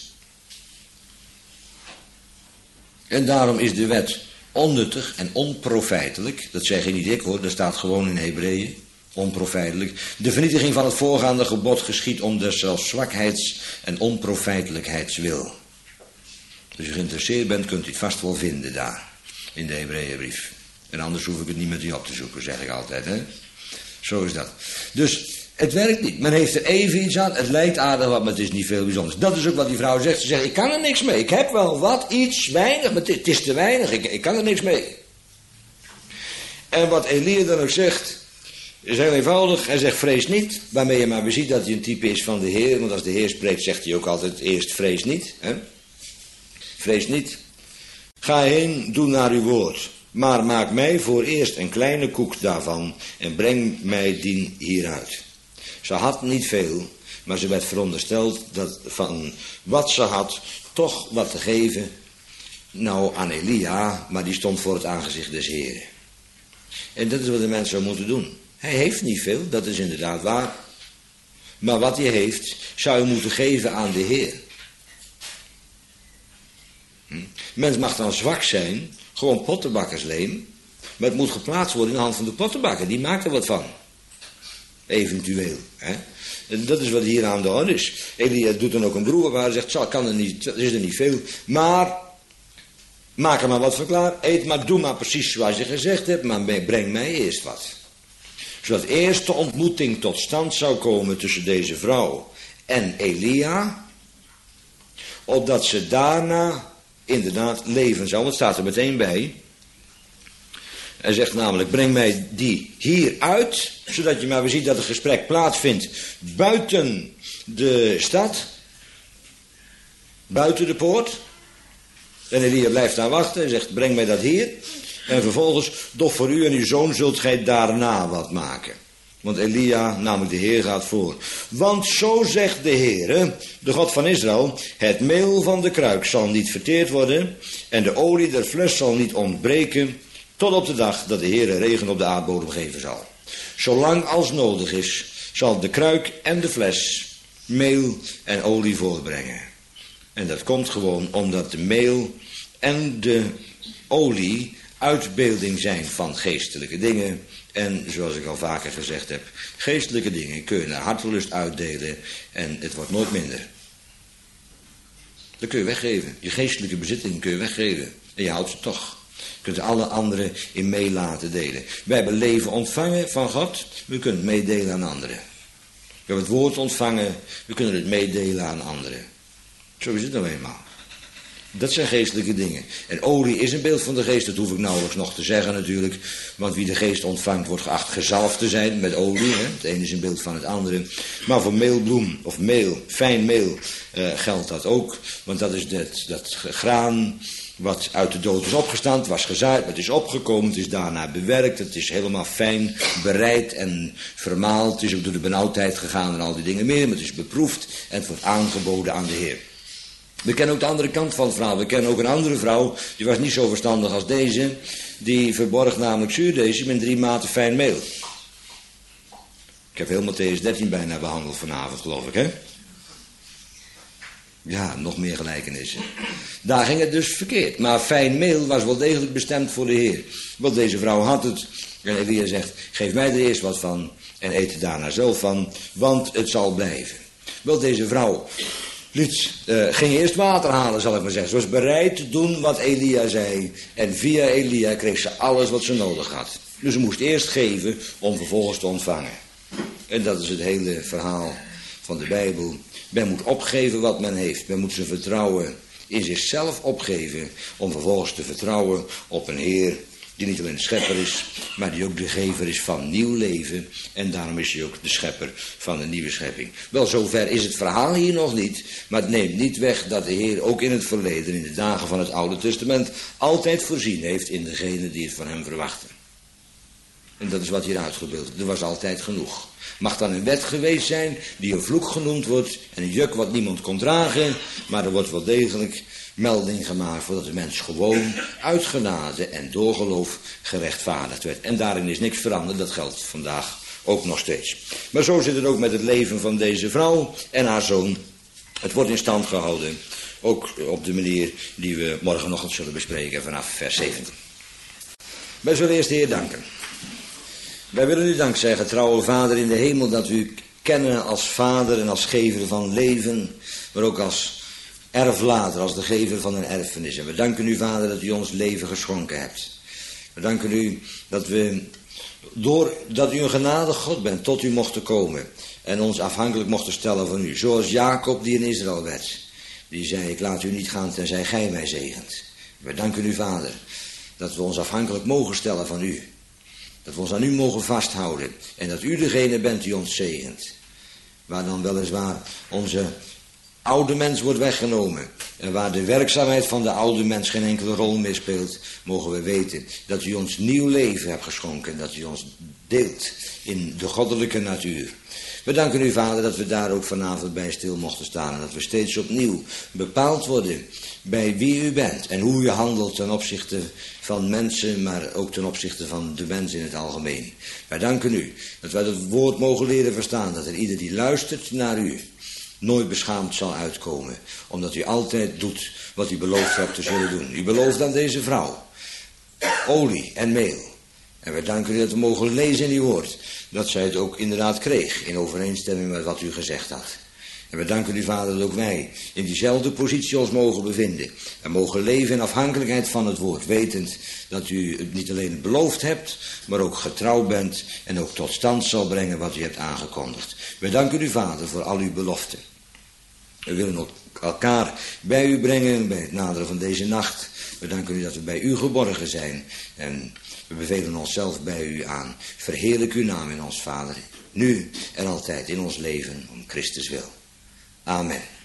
Speaker 1: En daarom is de wet onnuttig en onprofijtelijk. Dat zeg ik niet ik hoor, dat staat gewoon in Hebreeën. Onprofijtelijk. De vernietiging van het voorgaande gebod geschiet om des zelfs zwakheids- en onprofijtelijkheidswil. Als u geïnteresseerd bent, kunt u het vast wel vinden daar. In de Hebreeënbrief. En anders hoef ik het niet met u op te zoeken, zeg ik altijd. Hè? Zo is dat. Dus het werkt niet. Men heeft er even iets aan. Het lijkt aardig wat, maar het is niet veel bijzonders. Dat is ook wat die vrouw zegt. Ze zegt, ik kan er niks mee. Ik heb wel wat, iets, weinig, maar het is te weinig. Ik kan er niks mee. En wat Elia dan ook zegt, is heel eenvoudig. Hij zegt, vrees niet. Waarmee je maar weer ziet dat hij een type is van de Heer. Want als de Heer spreekt, zegt hij ook altijd eerst vrees niet. Hè? Vrees niet. Ga heen, doe naar uw woord. Maar maak mij voor eerst een kleine koek daarvan en breng mij die hieruit. Ze had niet veel, maar ze werd verondersteld dat van wat ze had toch wat te geven. Nou, aan Elia, maar die stond voor het aangezicht des Heren. En dat is wat de mens zou moeten doen. Hij heeft niet veel, dat is inderdaad waar. Maar wat hij heeft, zou je moeten geven aan de Heer. Mens mag dan zwak zijn, gewoon pottenbakkersleem, maar het moet geplaatst worden in de hand van de pottenbakker. Die maakt er wat van. Eventueel. Hè? En dat is wat hier aan de orde is. Elia doet dan ook een broer waar hij zegt, kan er niet, is er niet veel, maar maak er maar wat van klaar. Eet maar, doe maar precies zoals je gezegd hebt, maar breng mij eerst wat. Zodat eerst de ontmoeting tot stand zou komen tussen deze vrouw en Elia, opdat ze daarna inderdaad leven zou. Het staat er meteen bij. Hij zegt namelijk, breng mij die hier uit, zodat je maar weer ziet dat het gesprek plaatsvindt buiten de stad, buiten de poort. En Elia blijft daar wachten en zegt, breng mij dat hier. En vervolgens, doch voor u en uw zoon zult gij daarna wat maken. Want Elia, namelijk de Heer, gaat voor. Want zo zegt de Heer, de God van Israël, het meel van de kruik zal niet verteerd worden en de olie der fles zal niet ontbreken, tot op de dag dat de Heer regen op de aardbodem geven zal. Zolang als nodig is, zal de kruik en de fles meel en olie voortbrengen. En dat komt gewoon omdat de meel en de olie uitbeelding zijn van geestelijke dingen. En zoals ik al vaker gezegd heb, geestelijke dingen kun je naar hartelust uitdelen en het wordt nooit minder. Dat kun je weggeven. Je geestelijke bezittingen kun je weggeven. En je houdt ze toch. Je kunt alle anderen in mee laten delen. Wij hebben leven ontvangen van God. We kunnen het meedelen aan anderen. We hebben het woord ontvangen. We kunnen het meedelen aan anderen. Zo is het nou eenmaal. Dat zijn geestelijke dingen. En olie is een beeld van de geest. Dat hoef ik nauwelijks nog te zeggen natuurlijk. Want wie de geest ontvangt wordt geacht gezalfd te zijn met olie. Hè? Het ene is een beeld van het andere. Maar voor meelbloem of meel, fijn meel, geldt dat ook. Want dat is dat graan wat uit de dood is opgestaan. Het was gezaaid, het is opgekomen. Het is daarna bewerkt. Het is helemaal fijn bereid en vermaald. Het is ook door de benauwdheid gegaan en al die dingen meer. Maar het is beproefd en het wordt aangeboden aan de Heer. We kennen ook de andere kant van het verhaal. We kennen ook een andere vrouw, die was niet zo verstandig als deze. Die verborg namelijk zuurdeesem in 3 maten fijn meel. Ik heb heel Mattheüs 13 bijna behandeld vanavond, geloof ik, hè? Ja, nog meer gelijkenissen. Daar ging het dus verkeerd. Maar fijn meel was wel degelijk bestemd voor de Heer. Want deze vrouw had het. En Elia zegt, geef mij er eerst wat van en eet er daarna zelf van, want het zal blijven. Wel, deze vrouw ging eerst water halen, zal ik maar zeggen. Ze was bereid te doen wat Elia zei. En via Elia kreeg ze alles wat ze nodig had. Dus ze moest eerst geven om vervolgens te ontvangen. En dat is het hele verhaal van de Bijbel. Men moet opgeven wat men heeft. Men moet zijn vertrouwen in zichzelf opgeven. Om vervolgens te vertrouwen op een Heer die niet alleen de schepper is, maar die ook de gever is van nieuw leven. En daarom is hij ook de schepper van een nieuwe schepping. Wel, zover is het verhaal hier nog niet. Maar het neemt niet weg dat de Heer ook in het verleden, in de dagen van het Oude Testament, altijd voorzien heeft in degene die het van hem verwachten. En dat is wat hier uitgebeeld. Er was altijd genoeg. Mag dan een wet geweest zijn die een vloek genoemd wordt en een juk wat niemand kon dragen, maar er wordt wel degelijk melding gemaakt voordat de mens gewoon uit genade en door geloof gerechtvaardigd werd. En daarin is niks veranderd, dat geldt vandaag ook nog steeds. Maar zo zit het ook met het leven van deze vrouw en haar zoon. Het wordt in stand gehouden, ook op de manier die we morgenochtend zullen bespreken vanaf vers 17. Wij zullen eerst de Heer danken. Wij willen u dank zeggen, trouwe Vader in de hemel, dat we u kennen als Vader en als gever van leven, maar ook als erflater, als de gever van een erfenis. En we danken u, Vader, dat u ons leven geschonken hebt. We danken u dat we, doordat u een genadig God bent, tot u mochten komen en ons afhankelijk mochten stellen van u. Zoals Jacob die in Israël werd. Die zei, ik laat u niet gaan tenzij gij mij zegent. We danken u, Vader, dat we ons afhankelijk mogen stellen van u. Dat we ons aan u mogen vasthouden. En dat u degene bent die ons zegent. Waar dan weliswaar onze oude mens wordt weggenomen. En waar de werkzaamheid van de oude mens geen enkele rol meer speelt. Mogen we weten dat u ons nieuw leven hebt geschonken. En dat u ons deelt in de goddelijke natuur. We danken u, Vader, dat we daar ook vanavond bij stil mochten staan. En dat we steeds opnieuw bepaald worden bij wie u bent. En hoe u handelt ten opzichte van mensen, maar ook ten opzichte van de mens in het algemeen. Wij danken u dat wij het woord mogen leren verstaan. Dat er ieder die luistert naar u nooit beschaamd zal uitkomen. Omdat u altijd doet wat u beloofd hebt te zullen doen. U belooft aan deze vrouw olie en meel. En wij danken u dat we mogen lezen in uw woord. Dat zij het ook inderdaad kreeg. In overeenstemming met wat u gezegd had. En we danken u, Vader, dat ook wij in diezelfde positie ons mogen bevinden. En mogen leven in afhankelijkheid van het woord. Wetend dat u het niet alleen beloofd hebt, maar ook getrouw bent. En ook tot stand zal brengen wat u hebt aangekondigd. We danken u, Vader, voor al uw beloften. We willen elkaar bij u brengen bij het naderen van deze nacht. We danken u dat we bij u geborgen zijn. En we bevelen onszelf bij u aan. Verheerlijk uw naam in ons, Vader. Nu en altijd in ons leven om Christus wil. Amen.